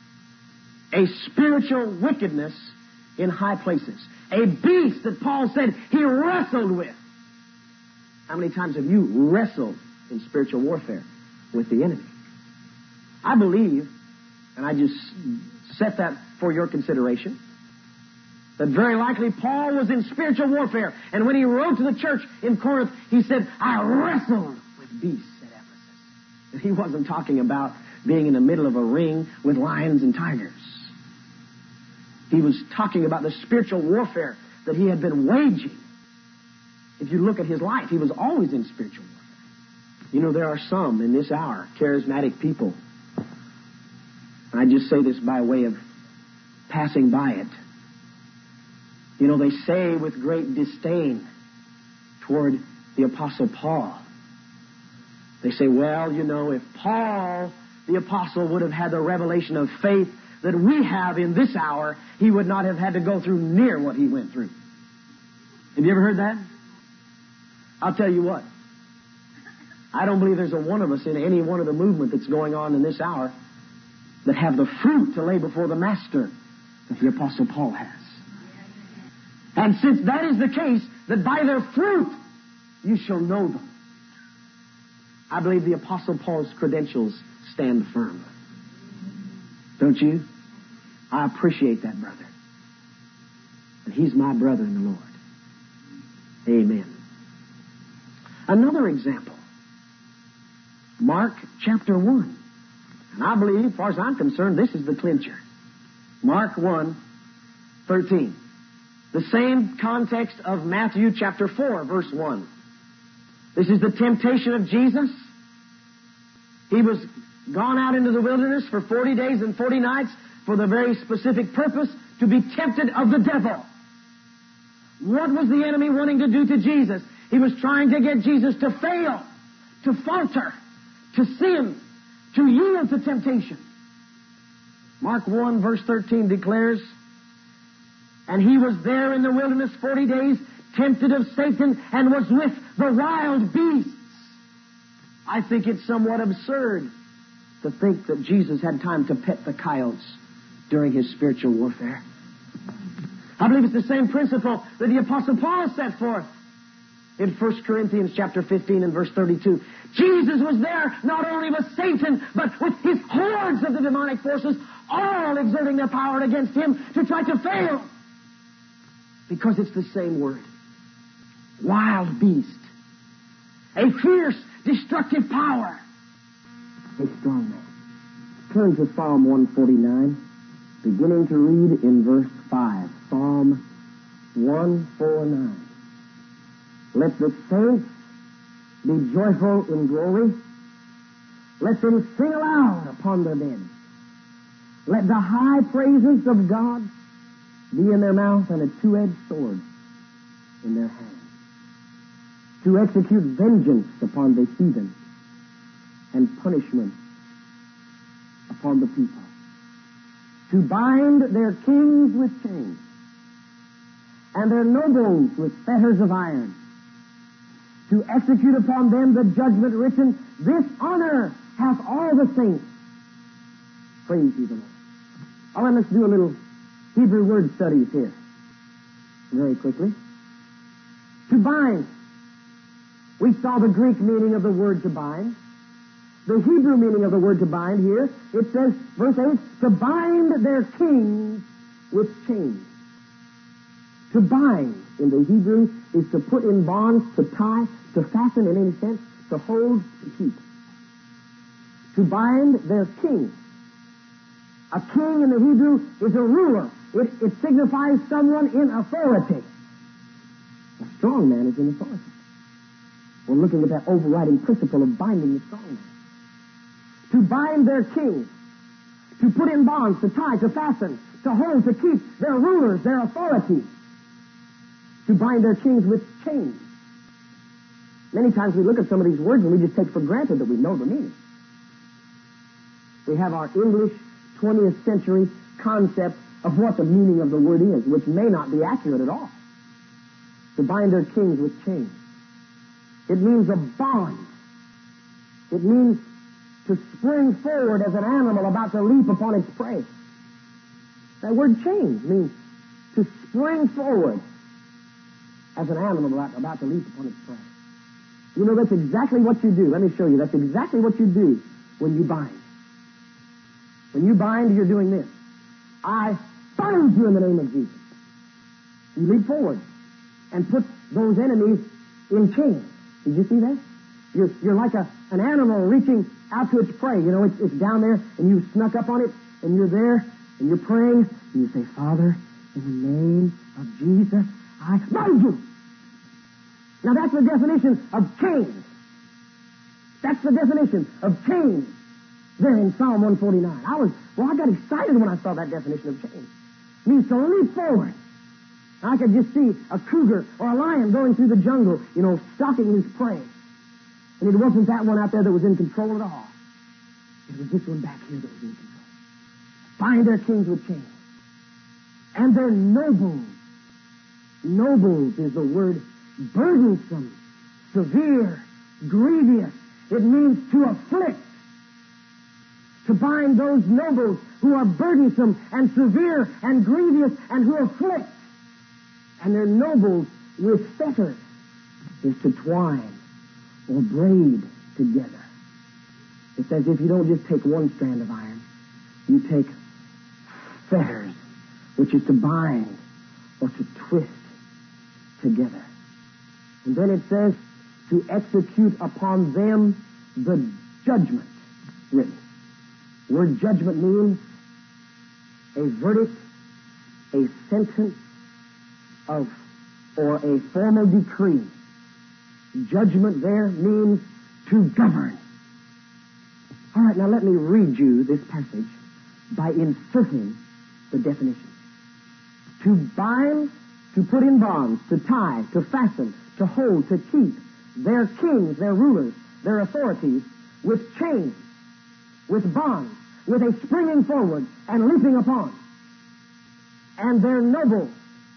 C: A spiritual wickedness in high places. A beast that Paul said he wrestled with. How many times have you wrestled in spiritual warfare with the enemy? I believe, and I just set that for your consideration, that very likely Paul was in spiritual warfare. And when he wrote to the church in Corinth, he said, I wrestled with beasts at Ephesus. And he wasn't talking about being in the middle of a ring with lions and tigers. He was talking about the spiritual warfare that he had been waging. If you look at his life, he was always in spiritual warfare. You know, there are some in this hour, charismatic people, and I just say this by way of passing by it. You know, they say with great disdain toward the Apostle Paul, they say, well, you know, if Paul, the Apostle, would have had the revelation of faith that we have in this hour, he would not have had to go through near what he went through. Have you ever heard that? I'll tell you what. I don't believe there's a one of us in any one of the movement that's going on in this hour that have the fruit to lay before the Master that the Apostle Paul has. And since that is the case, that by their fruit you shall know them. I believe the Apostle Paul's credentials stand firm. Don't you? I appreciate that, brother. And he's my brother in the Lord. Amen. Another example. Mark chapter one. And I believe, as far as I'm concerned, this is the clincher. Mark one, thirteen. The same context of Matthew chapter four, verse one. This is the temptation of Jesus. He was gone out into the wilderness for forty days and forty nights for the very specific purpose to be tempted of the devil. What was the enemy wanting to do to Jesus? He was trying to get Jesus to fail, to falter, to sin, to yield to temptation. Mark one verse thirteen declares, And he was there in the wilderness forty days, tempted of Satan, and was with the wild beasts. I think it's somewhat absurd to think that Jesus had time to pet the coyotes during his spiritual warfare. I believe it's the same principle that the Apostle Paul set forth in First Corinthians chapter fifteen and verse thirty-two. Jesus was there not only with Satan, but with his hordes of the demonic forces, all exerting their power against him to try to fail. Because it's the same word. Wild beast. A fierce, destructive power. A strong man. Turn to Psalm one forty-nine, beginning to read in verse five. Psalm one forty-nine. Let the saints be joyful in glory. Let them sing aloud upon their beds. Let the high praises of God be in their mouth and a two-edged sword in their hand, to execute vengeance upon the heathen and punishment upon the people, to bind their kings with chains and their nobles with fetters of iron, to execute upon them the judgment written, this honor hath all the saints. Praise ye the Lord. All right, let's do a little Hebrew word studies here. Very quickly. To bind. We saw the Greek meaning of the word to bind. The Hebrew meaning of the word to bind here, it says, verse eight, to bind their kings with chains. To bind in the Hebrew is to put in bonds, to tie, to fasten in any sense, to hold, to keep. To bind their king. A king in the Hebrew is a ruler. It, it signifies someone in authority. A strong man is in authority. We're looking at that overriding principle of binding the strong man. To bind their king. To put in bonds, to tie, to fasten, to hold, to keep their rulers, their authorities. To bind their kings with chains. Many times we look at some of these words and we just take for granted that we know the meaning. We have our English twentieth century concept of what the meaning of the word is, which may not be accurate at all. To bind their kings with chains. It means a bond. It means to spring forward as an animal about to leap upon its prey. That word chains means to spring forward as an animal about, about to leap upon its prey. You know, that's exactly what you do. Let me show you. That's exactly what you do when you bind. When you bind, you're doing this. I bind you in the name of Jesus. You leap forward and put those enemies in chains. Did you see that? You're, you're like a, an animal reaching out to its prey. You know, it's, it's down there, and you snuck up on it, and you're there, and you're praying, and you say, Father, in the name of Jesus, I bind you. Now that's the definition of chains. That's the definition of chains there in Psalm one forty-nine. I was, well, I got excited when I saw that definition of chains. It means to leap forward. I could just see a cougar or a lion going through the jungle, you know, stalking his prey. And it wasn't that one out there that was in control at all. It was this one back here that was in control. Bind their kings with chains. And their nobles. Nobles is the word burdensome, severe, grievous. It means to afflict. To bind those nobles who are burdensome and severe and grievous and who afflict. And their nobles with fetters is to twine or braid together. It's as if you don't just take one strand of iron. You take fetters, which is to bind or to twist together. And then it says to execute upon them the judgment written. The word judgment means a verdict, a sentence of, or a formal decree. Judgment there means to govern. All right, now let me read you this passage by inserting the definition. To bind, to put in bonds, to tie, to fasten, to hold, to keep their kings, their rulers, their authorities with chains, with bonds, with a springing forward and leaping upon. And their nobles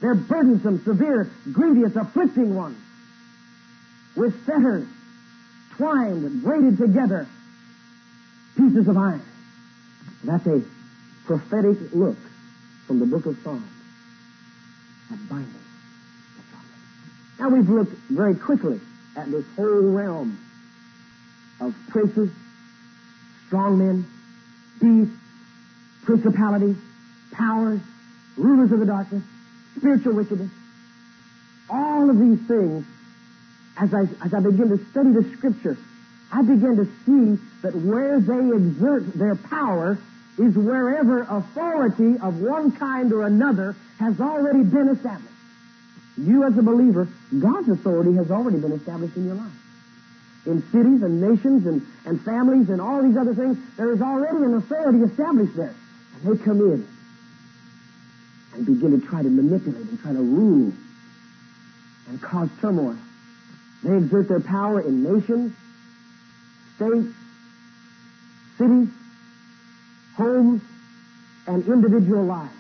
C: They're burdensome, severe, grievous, afflicting ones, with fetters twined and braided together, pieces of iron. That's a prophetic look from the book of Psalms at binding. Now we've looked very quickly at this whole realm of princes, strong men, beasts, principalities, powers, rulers of the darkness, spiritual wickedness. All of these things, as I, as I begin to study the Scripture, I begin to see that where they exert their power is wherever authority of one kind or another has already been established. You as a believer, God's authority has already been established in your life. In cities and nations and, and families and all these other things, there is already an authority established there. And they come in and begin to try to manipulate and try to rule and cause turmoil. They exert their power in nations, states, cities, homes, and individual lives.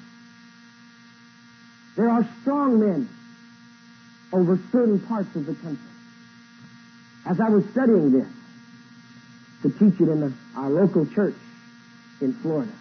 C: There are strong men over certain parts of the country. As I was studying this to teach it in the, our local church in Florida,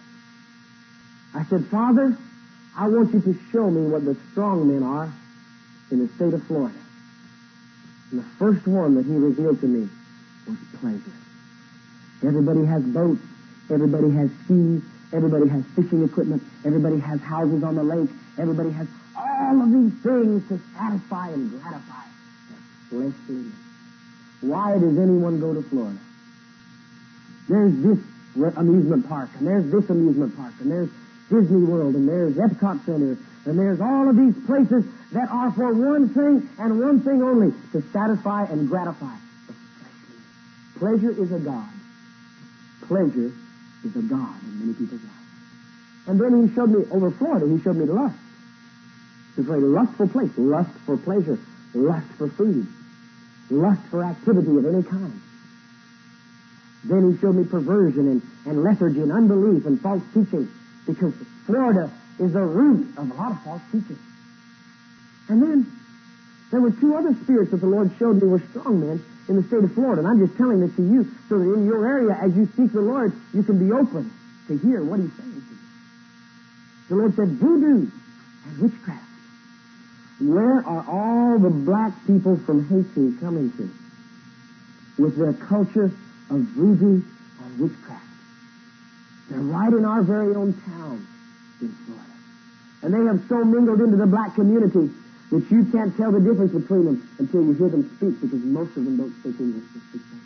C: I said, Father, I want you to show me what the strong men are in the state of Florida. And the first one that he revealed to me was pleasure. Everybody has boats. Everybody has seas. Everybody has fishing equipment. Everybody has houses on the lake. Everybody has all of these things to satisfy and gratify their fleshly. Why does anyone go to Florida? There's this amusement park, and there's this amusement park, and there's Disney World, and there's Epcot Center, and there's all of these places that are for one thing and one thing only, to satisfy and gratify the fleshly. Pleasure is a god. Pleasure is a god in many people's lives. And then he showed me, over Florida, he showed me lust. It's a very lustful place. Lust for pleasure. Lust for food. Lust for activity of any kind. Then he showed me perversion and, and lethargy and unbelief and false teaching, because Florida is the root of a lot of false teaching. And then there were two other spirits that the Lord showed me were strong men in the state of Florida. And I'm just telling this to you so that in your area, as you seek the Lord, you can be open to hear what He's saying to you. The Lord said, voodoo and witchcraft. Where are all the black people from Haiti coming to with their culture of voodoo and witchcraft? They're right in our very own town in Florida. And they have so mingled into the black community that you can't tell the difference between them until you hear them speak, because most of them don't speak English, they speak French.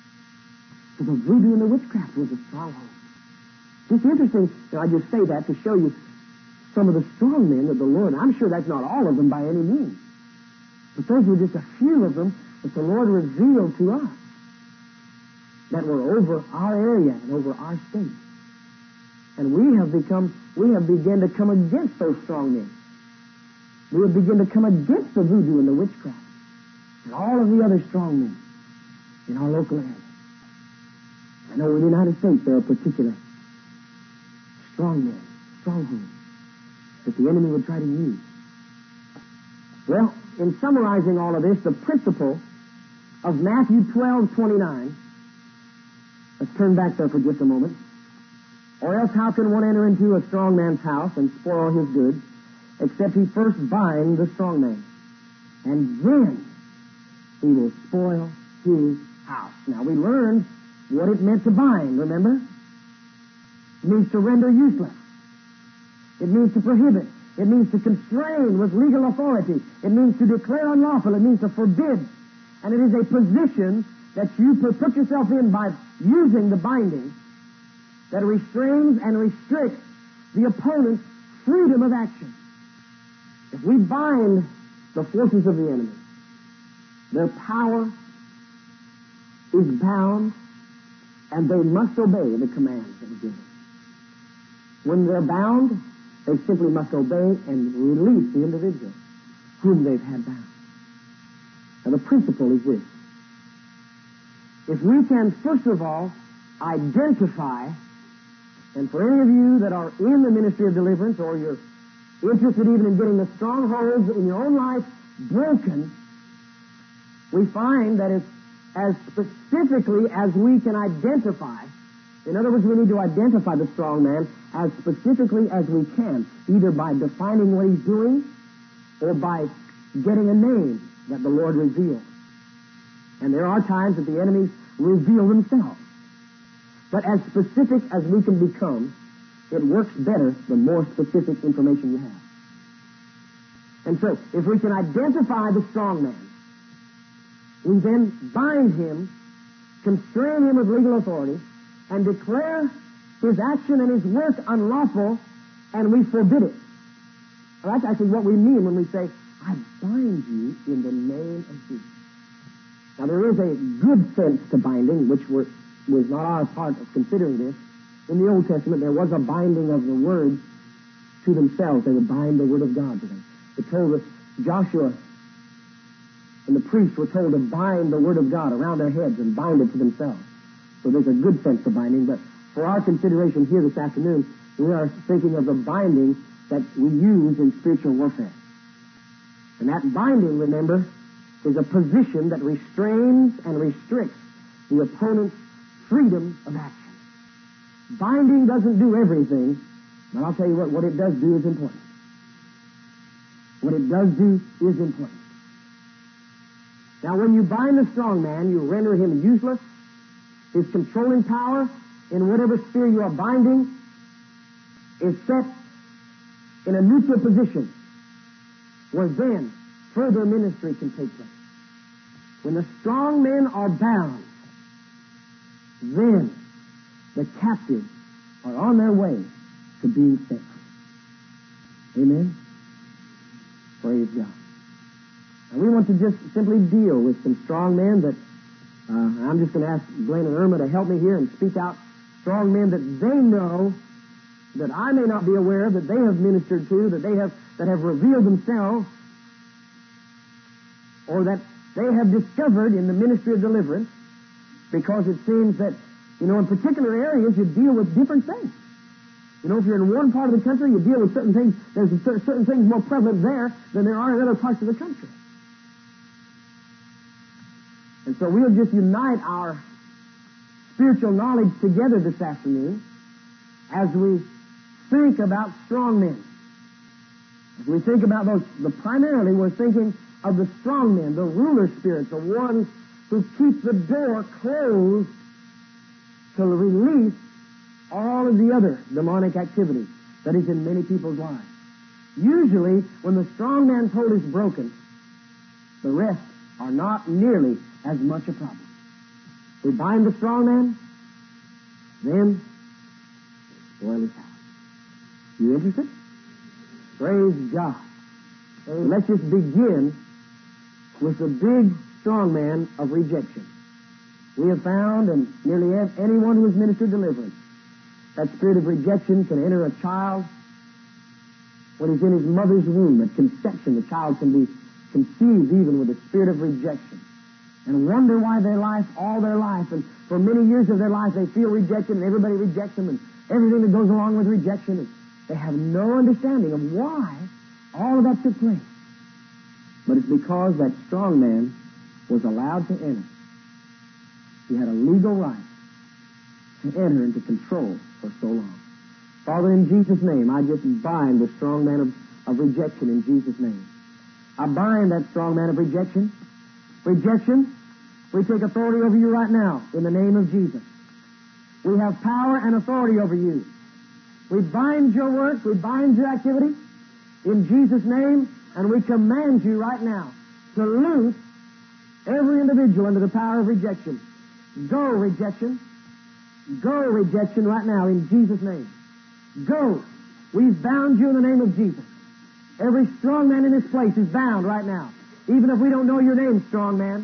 C: So the voodoo and the witchcraft was a stronghold. It's interesting that I just say that to show you some of the strong men of the Lord. I'm sure that's not all of them by any means. But those were just a few of them that the Lord revealed to us that were over our area and over our state. And we have become, we have begun to come against those strong men. We have begun to come against the voodoo and the witchcraft and all of the other strong men in our local area. I know in the United States there are particular strong men, strongholds that the enemy would try to use. Well, in summarizing all of this, the principle of Matthew twelve twenty-nine, let's turn back there for just a moment. Or else how can one enter into a strong man's house and spoil his goods, except he first bind the strong man? And then he will spoil his house. Now, we learned what it meant to bind, remember? It means to render useless. It means to prohibit. It means to constrain with legal authority. It means to declare unlawful. It means to forbid. And it is a position that you put yourself in by using the binding that restrains and restricts the opponent's freedom of action. If we bind the forces of the enemy, their power is bound, and they must obey the commands that are given. When they're bound, they simply must obey and release the individual whom they've had bound. Now, the principle is this. If we can, first of all, identify, and for any of you that are in the ministry of deliverance, or you're interested even in getting the strongholds in your own life broken, we find that as, as specifically as we can identify, in other words, we need to identify the strong man as specifically as we can, either by defining what he's doing or by getting a name that the Lord reveals. And there are times that the enemies reveal themselves. But as specific as we can become, it works better the more specific information you have. And so, if we can identify the strong man, we then bind him, constrain him with legal authority, and declare his action and his work unlawful, and we forbid it. Well, that's actually what we mean when we say, I bind you in the name of Jesus. Now, there is a good sense to binding, which were, was not our part of considering this. In the Old Testament, there was a binding of the words to themselves. They would bind the Word of God to them. It told us Joshua and the priests were told to bind the Word of God around their heads and bind it to themselves. So there's a good sense to binding, but for our consideration here this afternoon, we are thinking of the binding that we use in spiritual warfare. And that binding, remember, is a position that restrains and restricts the opponent's freedom of action. Binding doesn't do everything, but I'll tell you what, what it does do is important. What it does do is important. Now, when you bind the strong man, you render him useless. His controlling power in whatever sphere you are binding is set in a neutral position where then further ministry can take place. When the strong men are bound, then the captives are on their way to being set free. Amen? Praise God. And we want to just simply deal with some strong men that uh, I'm just going to ask Glenn and Irma to help me here and speak out strong men that they know that I may not be aware of, that they have ministered to, that they have that have revealed themselves, or that they have discovered in the ministry of deliverance, because it seems that, you know, in particular areas you deal with different things. You know, if you're in one part of the country, you deal with certain things, there's certain things more prevalent there than there are in other parts of the country. And so we'll just unite our spiritual knowledge together this afternoon as we think about strong men. As we think about those, the, primarily we're thinking of the strong men, the ruler spirits, the ones who keep the door closed to release all of the other demonic activity that is in many people's lives. Usually, when the strong man pole is broken, the rest are not nearly as much a problem. We bind the strong man, then spoil his house. You interested? Praise God. So let's just begin with the big strong man of rejection. We have found, and nearly anyone who has ministered deliverance, that spirit of rejection can enter a child when he's in his mother's womb. At conception, the child can be conceived even with a spirit of rejection, and wonder why their life, all their life, and for many years of their life, they feel rejected, and everybody rejects them, and everything that goes along with rejection, and they have no understanding of why all of that took place. But it's because that strong man was allowed to enter. He had a legal right to enter into control for so long. Father, in Jesus' name, I just bind the strong man of, of rejection in Jesus' name. I bind that strong man of rejection. Rejection, we take authority over you right now in the name of Jesus. We have power and authority over you. We bind your work, we bind your activity in Jesus' name, and we command you right now to loose every individual under the power of rejection. Go, rejection. Go, rejection, right now in Jesus' name. Go. We've bound you in the name of Jesus. Every strong man in this place is bound right now. Even if we don't know your name, strong man.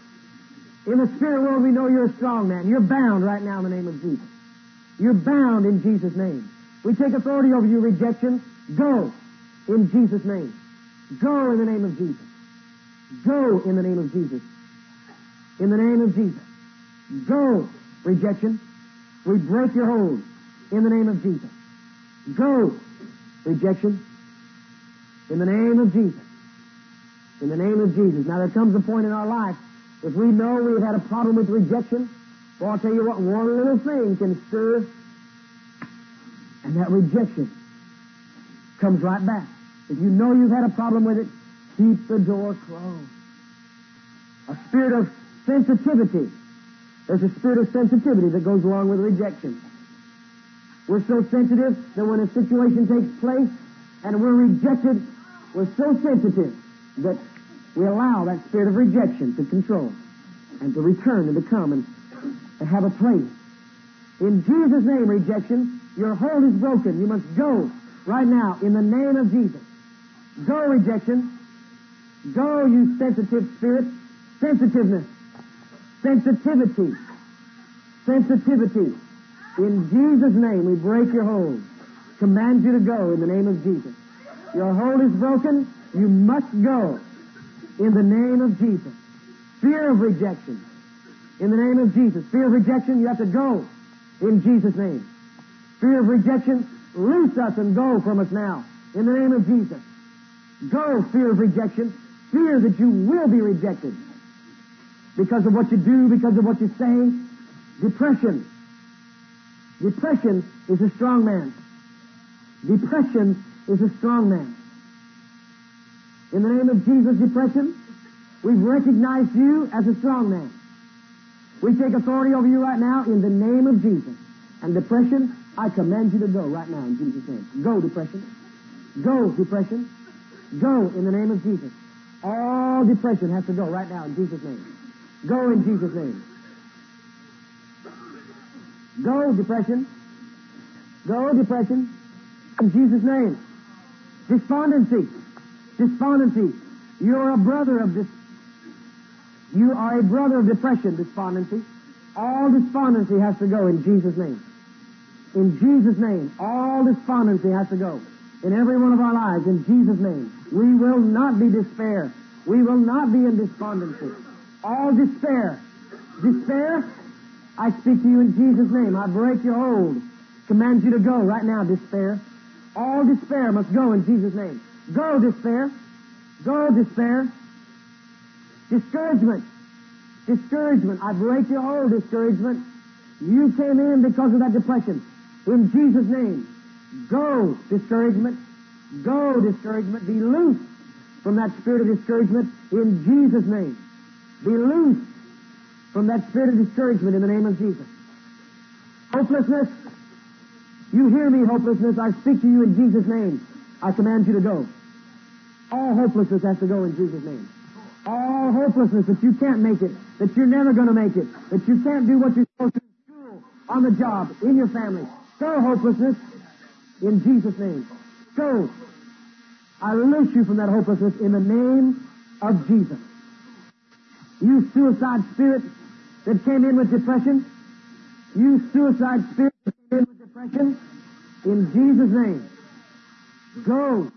C: In the spirit world, we know you're a strong man. You're bound right now in the name of Jesus. You're bound in Jesus' name. We take authority over you, rejection. Go in Jesus' name. Go in the name of Jesus. Go in the name of Jesus. In the name of Jesus. Go, rejection. We break your hold in the name of Jesus. Go, rejection. In the name of Jesus. In the name of Jesus. Now there comes a point in our life, if we know we've had a problem with rejection, well, I'll tell you what, one little thing can stir, and that rejection comes right back. If you know you've had a problem with it, keep the door closed. A spirit of sensitivity. There's a spirit of sensitivity that goes along with rejection. We're so sensitive that when a situation takes place and we're rejected, we're so sensitive that we allow that spirit of rejection to control and to return and to come and to have a place. In Jesus' name, rejection, your hold is broken. You must go right now in the name of Jesus. Go, rejection. Go, you sensitive spirit. Sensitiveness. Sensitivity. Sensitivity. In Jesus' name, we break your hold. Command you to go in the name of Jesus. Your hold is broken. You must go in the name of Jesus. Fear of rejection. In the name of Jesus. Fear of rejection, you have to go in Jesus' name. Fear of rejection, loose us and go from us now in the name of Jesus. Go, fear of rejection. Fear that you will be rejected because of what you do, because of what you say. Depression. Depression is a strong man. Depression is a strong man. In the name of Jesus, depression, we've recognized you as a strong man. We take authority over you right now in the name of Jesus. And depression, I command you to go right now in Jesus' name. Go, depression. Go, depression. Go in the name of Jesus. All depression has to go right now in Jesus' name. Go in Jesus' name. Go, depression. Go, depression. In Jesus' name. Despondency. Despondency. You're a brother of this. You are a brother of depression, despondency. All despondency has to go in Jesus' name. In Jesus' name. All despondency has to go. In every one of our lives, in Jesus' name. We will not be despair. We will not be in despondency. All despair. Despair, I speak to you in Jesus' name. I break your hold. Command you to go right now, despair. All despair must go in Jesus' name. Go, despair. Go, despair. Discouragement. Discouragement. I break your hold, discouragement. You came in because of that depression. In Jesus' name. Go, discouragement. Go, discouragement. Be loose from that spirit of discouragement in Jesus' name. Be loose from that spirit of discouragement in the name of Jesus. Hopelessness. You hear me, hopelessness. I speak to you in Jesus' name. I command you to go. All hopelessness has to go in Jesus' name. All hopelessness that you can't make it, that you're never going to make it, that you can't do what you're supposed to do in school, on the job, in your family. Go, hopelessness, in Jesus' name. Go. I loose you from that hopelessness in the name of Jesus. You suicide spirit that came in with depression, you suicide spirit that came in with depression, in Jesus' name. Go.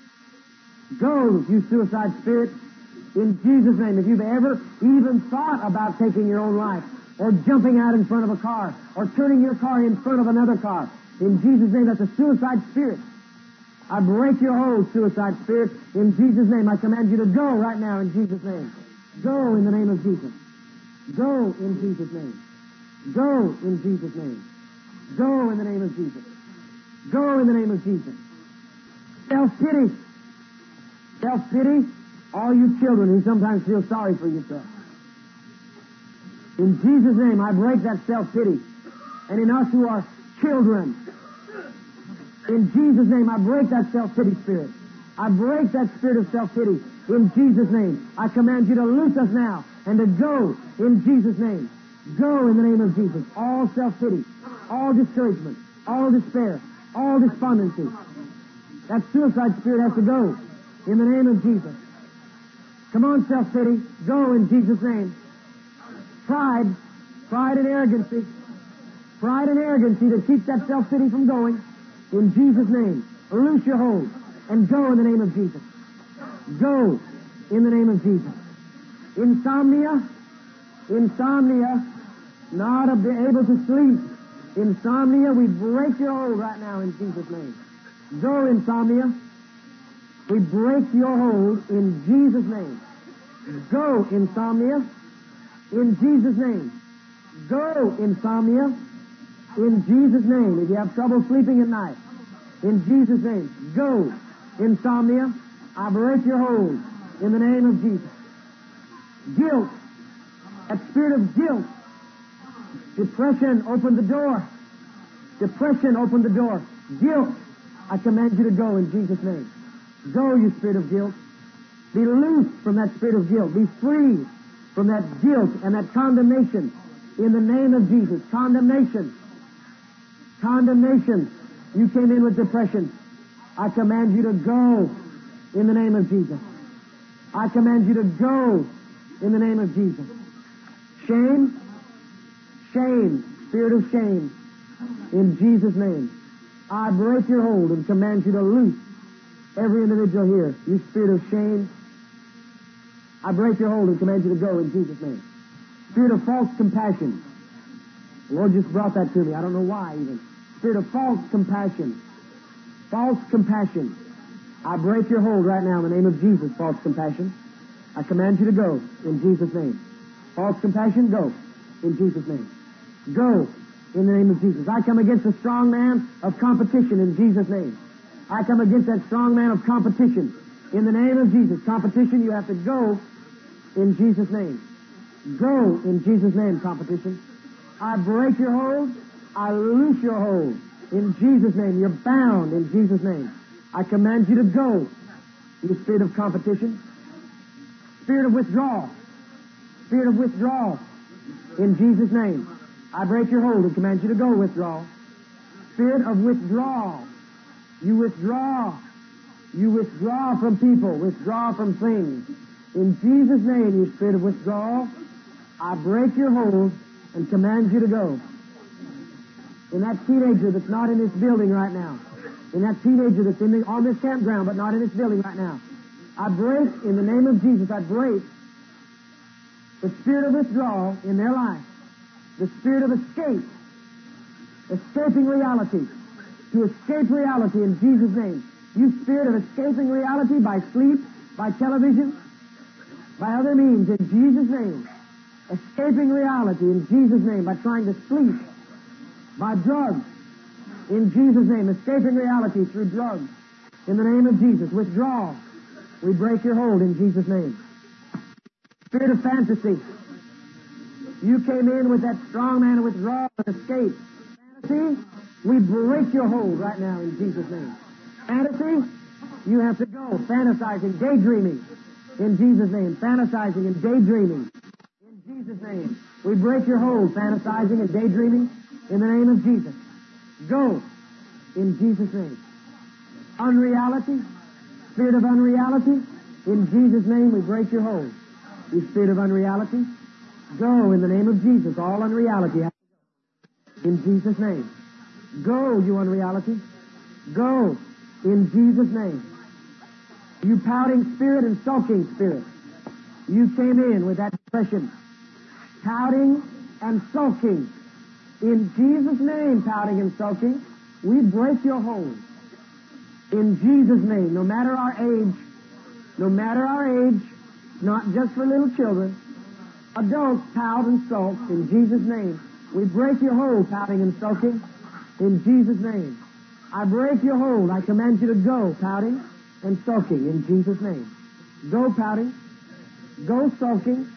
C: Go, you suicide spirit, in Jesus' name. If you've ever even thought about taking your own life, or jumping out in front of a car, or turning your car in front of another car, in Jesus' name, that's a suicide spirit. I break your hold, suicide spirit, in Jesus' name. I command you to go right now in Jesus' name. Go in the name of Jesus. Go in Jesus' name. Go in Jesus' name. Go in the name of Jesus. Go in the name of Jesus. Self-pity. Self-pity, all you children who sometimes feel sorry for yourself. In Jesus' name, I break that self-pity. And in us who are children, in Jesus' name, I break that self-pity spirit. I break that spirit of self-pity. In Jesus' name, I command you to loose us now and to go in Jesus' name. Go in the name of Jesus. All self-pity, all discouragement, all despair, all despondency. That suicide spirit has to go. In the name of Jesus. Come on, self-pity. Go in Jesus' name. Pride. Pride and arrogancy. Pride and arrogancy to keep that self-pity from going. In Jesus' name. Loose your hold. And go in the name of Jesus. Go in the name of Jesus. Insomnia. Insomnia. Not able to sleep. Insomnia. We break your hold right now in Jesus' name. Go, insomnia. We break your hold in Jesus' name. Go, insomnia, in Jesus' name. Go, insomnia, in Jesus' name. If you have trouble sleeping at night, in Jesus' name. Go, insomnia. I break your hold in the name of Jesus. Guilt, that spirit of guilt. Depression, open the door. Depression, open the door. Guilt, I command you to go in Jesus' name. Go, you spirit of guilt. Be loosed from that spirit of guilt. Be free from that guilt and that condemnation in the name of Jesus. Condemnation. Condemnation. You came in with depression. I command you to go in the name of Jesus. I command you to go in the name of Jesus. Shame. Shame. Spirit of shame. In Jesus' name. I break your hold and command you to loose every individual here. You spirit of shame. I break your hold and command you to go in Jesus' name. Spirit of false compassion. The Lord just brought that to me. I don't know why even. Spirit of false compassion. False compassion. I break your hold right now in the name of Jesus, false compassion. I command you to go in Jesus' name. False compassion, go in Jesus' name. Go in the name of Jesus. I come against the strong man of competition in Jesus' name. I come against that strong man of competition in the name of Jesus. Competition, you have to go in Jesus' name. Go in Jesus' name, competition. I break your hold. I loose your hold in Jesus' name. You're bound in Jesus' name. I command you to go, you spirit of competition. Spirit of withdrawal. Spirit of withdrawal in Jesus' name. I break your hold and command you to go withdrawal. Spirit of withdrawal. You withdraw. You withdraw from people. Withdraw from things. In Jesus' name, you spirit of withdrawal, I break your hold and command you to go. In that teenager that's not in this building right now, in that teenager that's in the, on this campground but not in this building right now, I break, in the name of Jesus, I break the spirit of withdrawal in their life, the spirit of escape, escaping reality, to escape reality in Jesus' name. You spirit of escaping reality by sleep, by television, by other means, in Jesus' name. Escaping reality in Jesus' name by trying to sleep, by drugs, in Jesus' name. Escaping reality through drugs, in the name of Jesus. Withdraw. We break your hold in Jesus' name. Spirit of fantasy. You came in with that strong man of withdrawal and escape. Fantasy, we break your hold right now in Jesus' name. Fantasy, you have to go. Fantasizing, daydreaming, in Jesus' name. Fantasizing and daydreaming, in Jesus' name. We break your hold, fantasizing and daydreaming, in the name of Jesus. Go, in Jesus' name. Unreality, spirit of unreality, in Jesus' name we break your hold. You spirit of unreality, go in the name of Jesus. All unreality, in Jesus' name. Go, you unreality. Go, in Jesus' name. You pouting spirit and sulking spirit. You came in with that depression. Pouting and sulking. In Jesus' name, pouting and sulking, we break your hold. In Jesus' name, no matter our age, no matter our age, not just for little children, adults pout and sulk, in Jesus' name. We break your hold, pouting and sulking, in Jesus' name. I break your hold. I command you to go, pouting and sulking, in Jesus' name. Go pouting. Go sulking,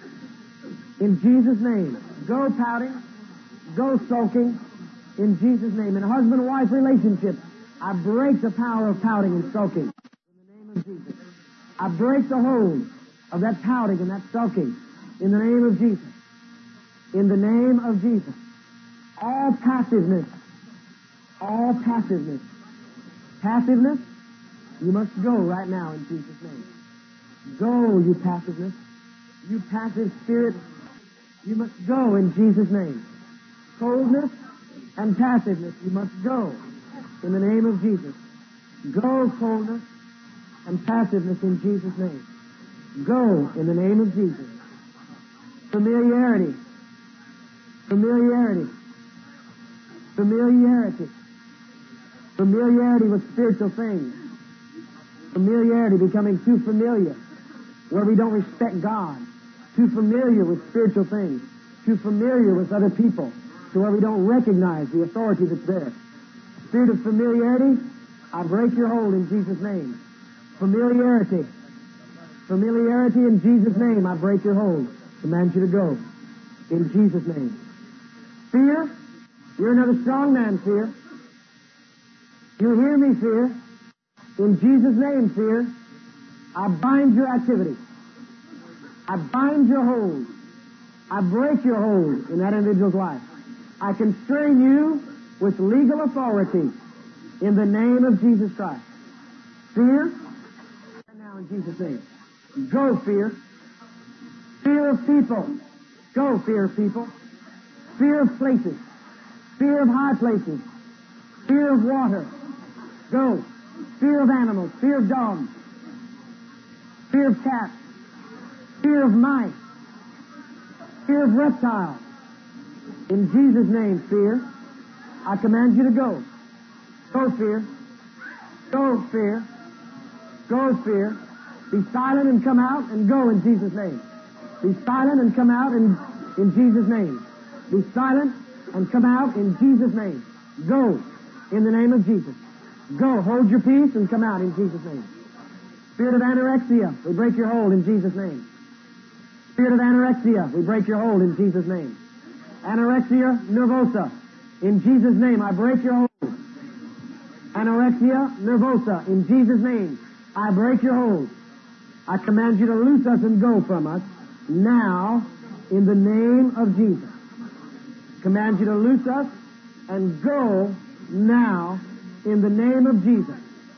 C: in Jesus' name. Go pouting. Go sulking, in Jesus' name. In husband-wife relationships, I break the power of pouting and sulking, in the name of Jesus. I break the hold of that pouting and that sulking, in the name of Jesus. In the name of Jesus. All passiveness, all passiveness. Passiveness, you must go right now in Jesus' name. Go, you passiveness. You passive spirit, you must go in Jesus' name. Coldness and passiveness, you must go in the name of Jesus. Go, coldness and passiveness, in Jesus' name. Go in the name of Jesus. Familiarity. Familiarity. Familiarity. Familiarity with spiritual things. Familiarity, becoming too familiar, where we don't respect God. Too familiar with spiritual things. Too familiar with other people, to where we don't recognize the authority that's there. Spirit of familiarity, I break your hold in Jesus' name. Familiarity. Familiarity in Jesus' name, I break your hold. Command you to go. In Jesus' name. Fear, you're another strong man, fear. You hear me, fear. In Jesus' name, fear, I bind your activity. I bind your hold. I break your hold in that individual's life. I constrain you with legal authority in the name of Jesus Christ. Fear, right now in Jesus' name. Go, fear. Fear of people. Go, fear of people. Fear of places. Fear of high places. Fear of water. Go. Fear of animals. Fear of dogs. Fear of cats. Fear of mice. Fear of reptiles. In Jesus' name, fear, I command you to go. Go, fear. Go, fear. Go, fear. Be silent and come out and go in Jesus' name. Be silent and come out in, in Jesus' name. Be silent and come out in Jesus' name. Go in the name of Jesus. Go. Hold your peace and come out in Jesus' name. Spirit of anorexia, we break your hold in Jesus' name. Spirit of anorexia, we break your hold in Jesus' name. Anorexia nervosa, in Jesus' name, I break your hold. Anorexia nervosa, in Jesus' name, I break your hold. I command you to loose us and go from us now in the name of Jesus. Command you to loose us and go now in the name of Jesus.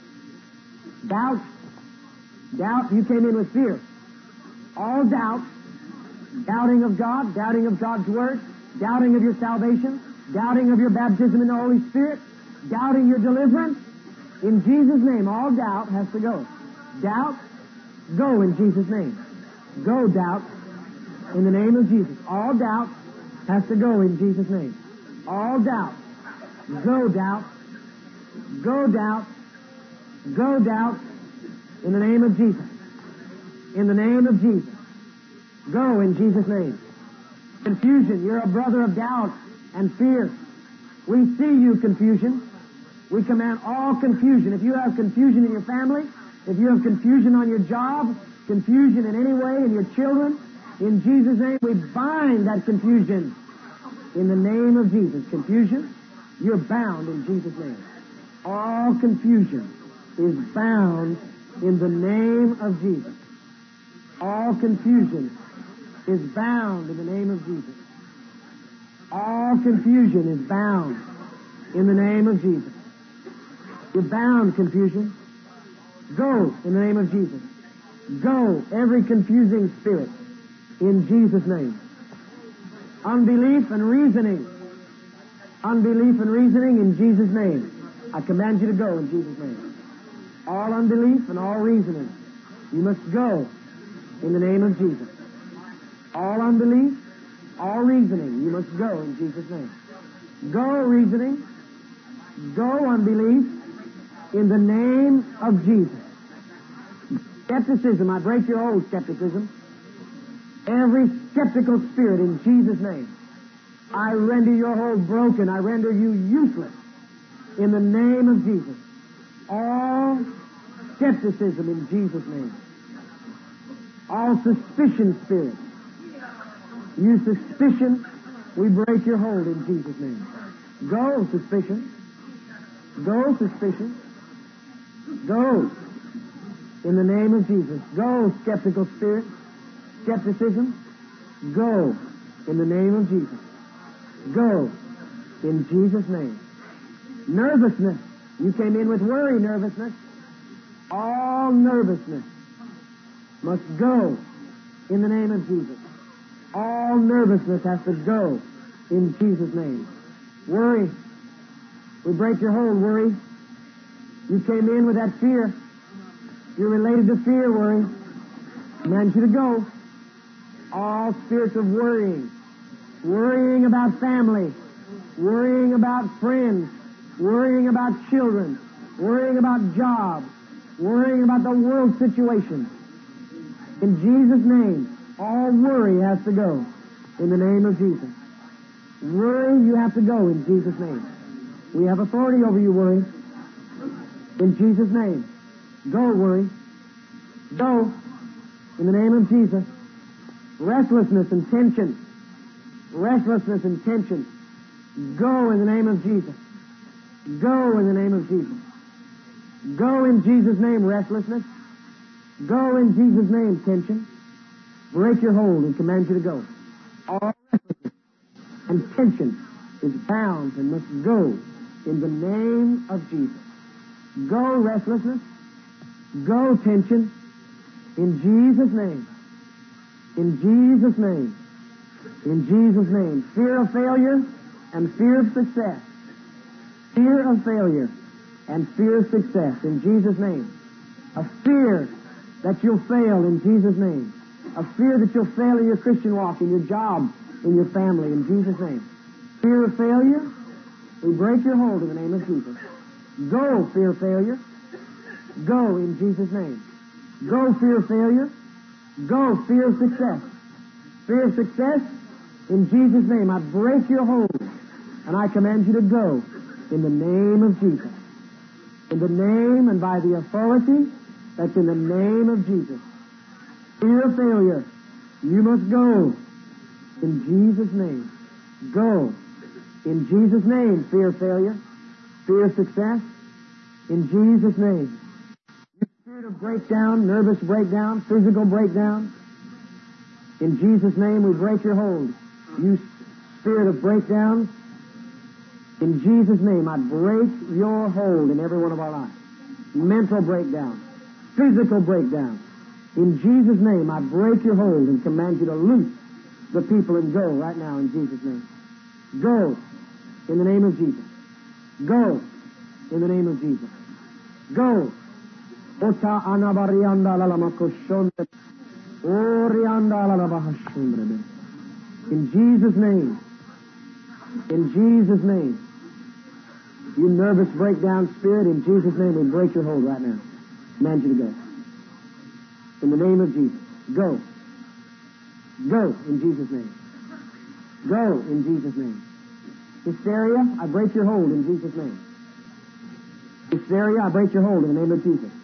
C: Doubt, doubt, you came in with fear. All doubt, doubting of God, doubting of God's Word, doubting of your salvation, doubting of your baptism in the Holy Spirit, doubting your deliverance, in Jesus' name, all doubt has to go. Doubt, go in Jesus' name. Go, doubt, in the name of Jesus. All doubt has to go in Jesus' name. All doubt. Go, doubt. Go, doubt. Go, doubt, in the name of Jesus. In the name of Jesus. Go in Jesus' name. Confusion. You're a brother of doubt and fear. We see you, confusion. We command all confusion. If you have confusion in your family, if you have confusion on your job, confusion in any way in your children, in Jesus' name, we bind that confusion in the name of Jesus. Confusion, you're bound in Jesus' name. All confusion is bound in the name of Jesus. All confusion is bound in the name of Jesus. All confusion is bound in the name of Jesus. You're bound, confusion. Go in the name of Jesus. Go, every confusing spirit, in Jesus' name. Unbelief and reasoning. Unbelief and reasoning in Jesus' name. I command you to go in Jesus' name. All unbelief and all reasoning, you must go in the name of Jesus. All unbelief, all reasoning, you must go in Jesus' name. Go reasoning, go unbelief, in the name of Jesus. Skepticism, I break your old skepticism. Every skeptical spirit in Jesus' name, I render your hold broken. I render you useless in the name of Jesus. All skepticism in Jesus' name. All suspicion spirit. You suspicion, we break your hold in Jesus' name. Go, suspicion. Go, suspicion. Go in the name of Jesus. Go, skeptical spirit. Skepticism. Go in the name of Jesus. Go in Jesus' name. Nervousness. You came in with worry, nervousness. All nervousness must go in the name of Jesus. All nervousness has to go in Jesus' name. Worry. We break your hold, worry. You came in with that fear. You're related to fear, worry. I command you to go. All spirits of worrying. Worrying about family. Worrying about friends. Worrying about children. Worrying about jobs. worrying about the world situation. In Jesus' name, all worry has to go. In the name of Jesus. Worry, you have to go in Jesus' name. We have authority over you, worry. In Jesus' name. Go, worry. Go. In the name of Jesus. Restlessness and tension. Restlessness and tension. Go in the name of Jesus. Go in the name of Jesus. Go in Jesus' name, restlessness. Go in Jesus' name, tension. Break your hold and command you to go. All restlessness and tension is bound and must go in the name of Jesus. Go, restlessness. Go, tension. In Jesus' name. In Jesus' name. In Jesus' name. Fear of failure and fear of success. Fear of failure and fear of success. In Jesus' name. A fear that you'll fail in Jesus' name. A fear that you'll fail in your Christian walk, in your job, in your family, in Jesus' name. Fear of failure, we break your hold in the name of Jesus. Go, fear of failure. Go in Jesus' name. Go, fear of failure. Go, fear of success. Fear of success, in Jesus' name, I break your hold and I command you to go in the name of Jesus. In the name and by the authority that's in the name of Jesus. Fear of failure, you must go in Jesus' name. Go in Jesus' name. Fear of failure, fear of success, in Jesus' name. You spirit of breakdown, nervous breakdown, physical breakdown, in Jesus' name we break your hold. You spirit of breakdown, in Jesus' name I break your hold in every one of our lives. Mental breakdown, physical breakdown. In Jesus' name, I break your hold and command you to loose the people and go right now in Jesus' name. Go in the name of Jesus. Go in the name of Jesus. Go. Ota anabarianda lalamakoshonde. Orianda lalabahashundrebe. In Jesus' name. In Jesus' name. You nervous breakdown spirit, in Jesus' name we break your hold right now. Command you to go. In the name of Jesus. Go. Go in Jesus' name. Go in Jesus' name. Hysteria, I break your hold in Jesus' name. Hysteria, I break your hold in the name of Jesus.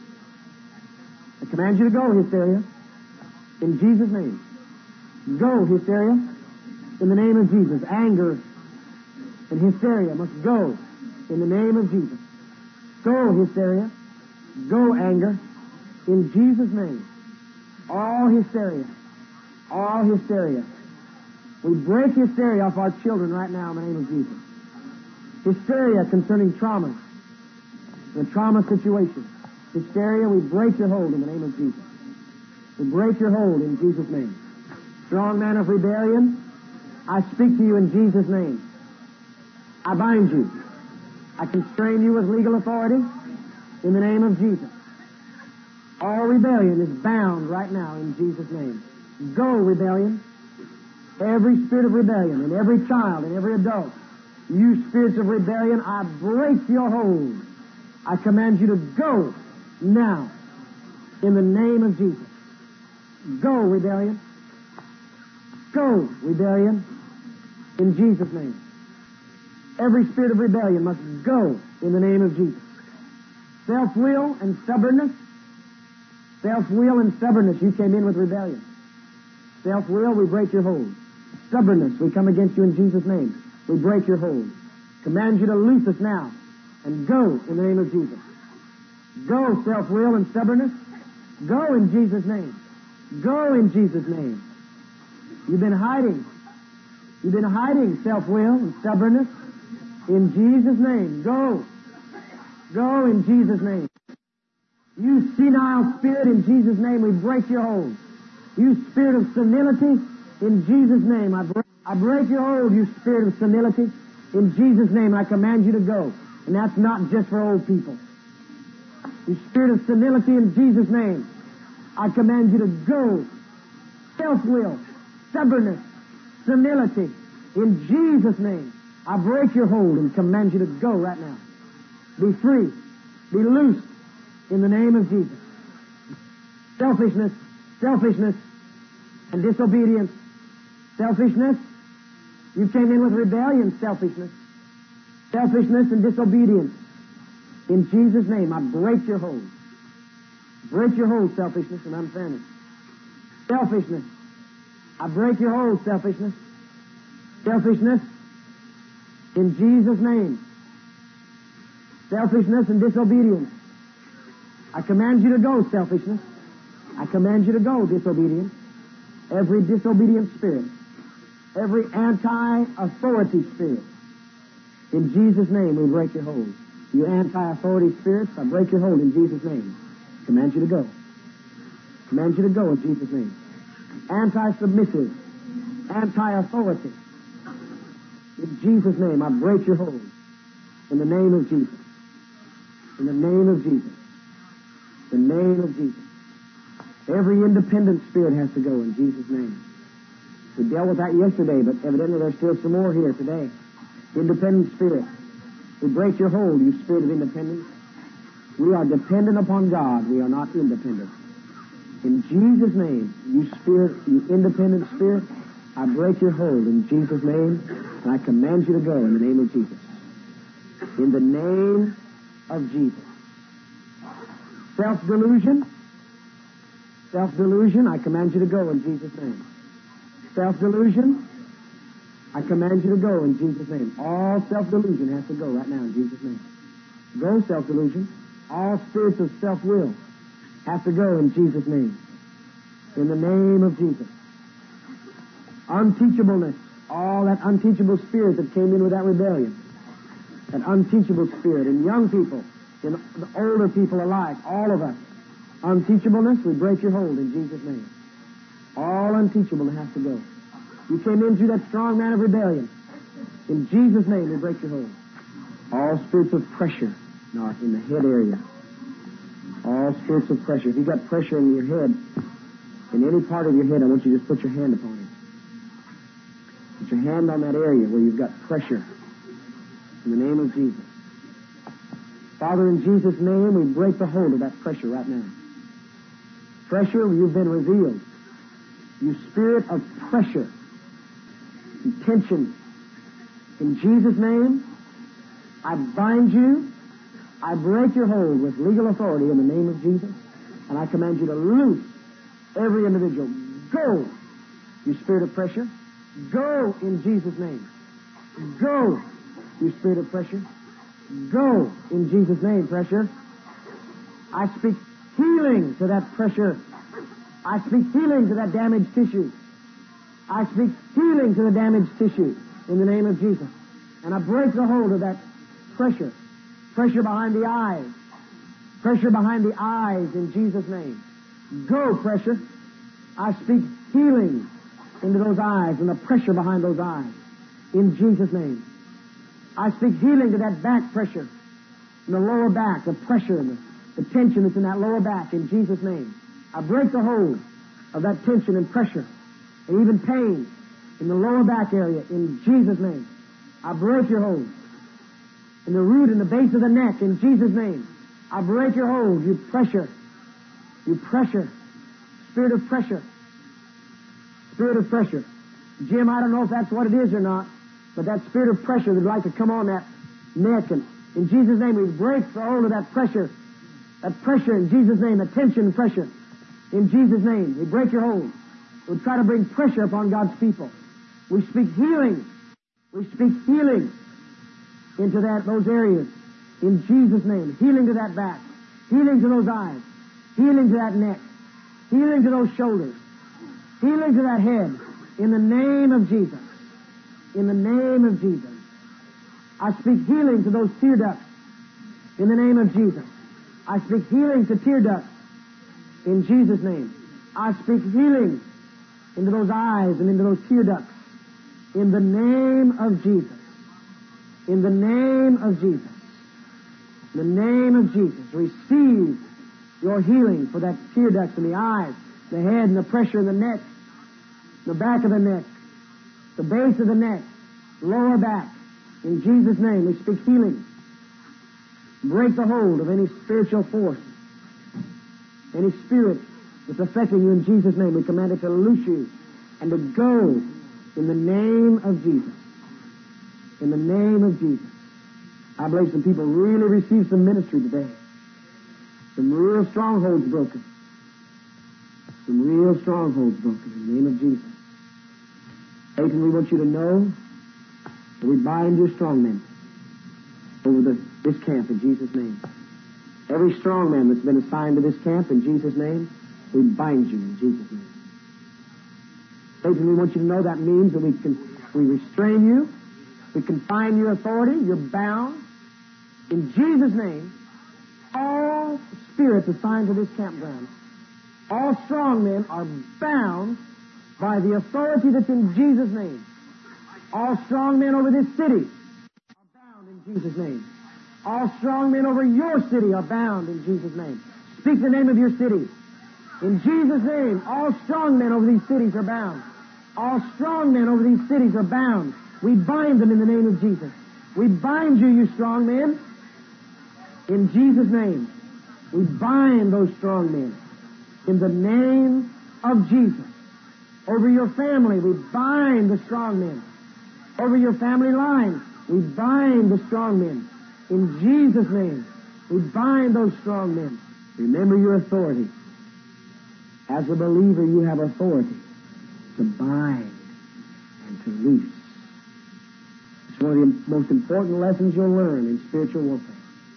C: I command you to go, hysteria, in Jesus' name. Go, hysteria, in the name of Jesus. Anger and hysteria must go in the name of Jesus. Go, hysteria. Go, anger, in Jesus' name. All hysteria. All hysteria. We break hysteria off our children right now in the name of Jesus. Hysteria concerning trauma. The trauma situation. Hysteria, we break your hold in the name of Jesus. We break your hold in Jesus' name. Strong man of rebellion, I speak to you in Jesus' name. I bind you. I constrain you with legal authority in the name of Jesus. All rebellion is bound right now in Jesus' name. Go, rebellion. Every spirit of rebellion in every child and every adult, you spirits of rebellion, I break your hold. I command you to go now in the name of Jesus. Go, rebellion. Go, rebellion, in Jesus' name. Every spirit of rebellion must go in the name of Jesus. Self-will and stubbornness. Self-will and stubbornness, you came in with rebellion. Self-will, we break your hold. Stubbornness, we come against you in Jesus' name. We break your hold. Command you to loose us now and go in the name of Jesus. Go, self-will and stubbornness. Go in Jesus' name. Go in Jesus' name. You've been hiding. You've been hiding self-will and stubbornness. In Jesus' name, go. Go in Jesus' name. You senile spirit, in Jesus' name, we break your hold. You spirit of senility, in Jesus' name, I break, I break your hold, you spirit of senility. In Jesus' name, I command you to go. And that's not just for old people. You spirit of senility, in Jesus' name, I command you to go. Self-will, stubbornness, senility, in Jesus' name, I break your hold and command you to go right now. Be free. Be loose. in the name of Jesus. Selfishness, selfishness, and disobedience. Selfishness, you came in with rebellion, selfishness. Selfishness and disobedience. In Jesus' name, I break your hold. Break your hold, selfishness, and I'm finished. Selfishness. I break your hold, selfishness. Selfishness. In Jesus' name. Selfishness and disobedience. I command you to go, selfishness. I command you to go, disobedience. Every disobedient spirit. Every anti-authority spirit. In Jesus' name, we break your hold. You anti-authority spirits, I break your hold in Jesus' name. Command you to go. Command you to go in Jesus' name. Anti-submissive, anti-authority. In Jesus' name, I break your hold. In the name of Jesus. In the name of Jesus. The name of Jesus. Every independent spirit has to go in Jesus' name. We dealt with that yesterday, but evidently there's still some more here today. Independent spirit. We break your hold, you spirit of independence. We are dependent upon God. We are not independent. In Jesus' name, you spirit, you independent spirit, I break your hold in Jesus' name, and I command you to go in the name of Jesus. In the name of Jesus. Self-delusion. Self-delusion, I command you to go in Jesus' name. Self-delusion, I command you to go in Jesus' name. All self-delusion has to go right now in Jesus' name. Go, self-delusion. All spirits of self-will have to go in Jesus' name. In the name of Jesus. Unteachableness. All that unteachable spirit that came in with that rebellion. That unteachable spirit. In young people, in the older people alike, all of us. Unteachableness, we break your hold in Jesus' name. All unteachable has to go. You came in through that strong man of rebellion. In Jesus' name, we break your hold. All spirits of pressure are in the head area. All spirits of pressure. If you've got pressure in your head, in any part of your head, I want you to just put your hand upon it. Put your hand on that area where you've got pressure. In the name of Jesus. Father, in Jesus' name, we break the hold of that pressure right now. Pressure, you've been revealed. You spirit of pressure and tension. In Jesus' name, I bind you. I break your hold with legal authority in the name of Jesus. And I command you to loose every individual. Go, you spirit of pressure. Go in Jesus' name. Go, you spirit of pressure. Go in Jesus' name, pressure. I speak healing to that pressure. I speak healing to that damaged tissue. I speak healing to the damaged tissue in the name of Jesus. And I break the hold of that pressure. Pressure behind the eyes. Pressure behind the eyes in Jesus' name. Go, pressure. I speak healing into those eyes and the pressure behind those eyes in Jesus' name. I speak healing to that back pressure in the lower back, the pressure and the, the tension that's in that lower back in Jesus' name. I break the hold of that tension and pressure and even pain in the lower back area in Jesus' name. I break your hold. In the root and the base of the neck in Jesus' name. I break your hold, you pressure. You pressure. Spirit of pressure. Spirit of pressure. Jim, I don't know if that's what it is or not, but that spirit of pressure would like to come on that neck. And in Jesus' name, we break the hold of that pressure. That pressure in Jesus' name, that tension and pressure. In Jesus' name, we break your hold. We try to bring pressure upon God's people. We speak healing. We speak healing into that those areas. In Jesus' name, healing to that back. Healing to those eyes. Healing to that neck. Healing to those shoulders. Healing to that head. In the name of Jesus. In the name of Jesus. I speak healing to those tear ducts. In the name of Jesus. I speak healing to tear ducts. In Jesus' name. I speak healing into those eyes and into those tear ducts. In the name of Jesus. In the name of Jesus. In the name of Jesus. Receive your healing for that tear ducts in the eyes, the head, and the pressure in the neck, the back of the neck, the base of the neck, lower back. In Jesus' name, we speak healing. Break the hold of any spiritual force Any spirit that's affecting you in Jesus' name, we command it to loose you and to go in the name of Jesus. In the name of Jesus. I believe some people really received some ministry today. Some real strongholds broken. Some real strongholds broken in the name of Jesus. Satan, we want you to know that we bind your strong men over the, this camp in Jesus' name. Every strong man that's been assigned to this camp in Jesus' name, we bind you in Jesus' name. Satan, we want you to know that means that we can we restrain you, we confine your authority, you're bound. In Jesus' name, all spirits assigned to this campground, all strong men are bound by the authority that's in Jesus' name. All strong men over this city are bound in Jesus' name. All strong men over your city are bound in Jesus' name. Speak the name of your city. In Jesus' name, all strong men over these cities are bound. All strong men over these cities are bound. We bind them in the name of Jesus. We bind you, you strong men. In Jesus' name, we bind those strong men. In the name of Jesus. Over your family, we bind the strong men. Over your family line, we bind the strong men. In Jesus' name, we bind those strong men. Remember your authority. As a believer, you have authority to bind and to loose. It's one of the most important lessons you'll learn in spiritual warfare.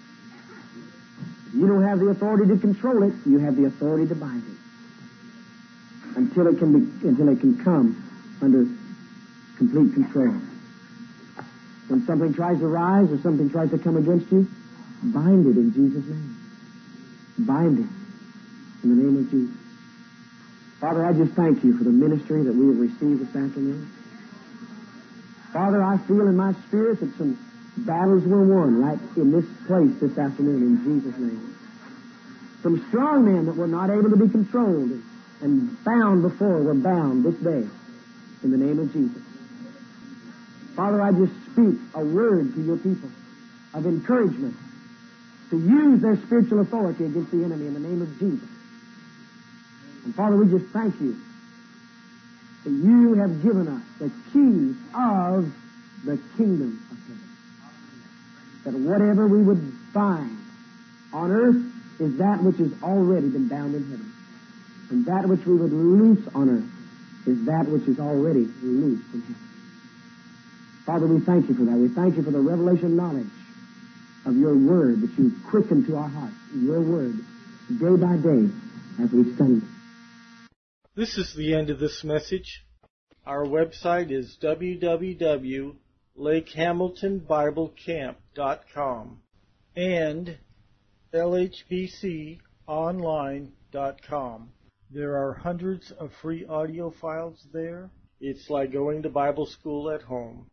C: If you don't have the authority to control it, you have the authority to bind it. Until it can be, until it can come under complete control. When something tries to rise or something tries to come against you, bind it in Jesus' name. Bind it in the name of Jesus. Father, I just thank you for the ministry that we have received this afternoon. Father, I feel in my spirit that some battles were won right in this place this afternoon in Jesus' name. Some strong men that were not able to be controlled and, and bound before were bound this day in the name of Jesus. Father, I just speak a word to your people of encouragement to use their spiritual authority against the enemy in the name of Jesus. And Father, we just thank you that you have given us the keys of the kingdom of heaven. That whatever we would bind on earth is that which has already been bound in heaven. And that which we would loose on earth is that which is already loosed in heaven. Father, we thank you for that. We thank you for the revelation knowledge of your word that you quicken to our hearts. Your word, day by day, as we study it.
A: This is the end of this message. Our website is w w w dot lake hamilton bible camp dot com and l h b c online dot com. There are hundreds of free audio files there. It's like going to Bible school at home.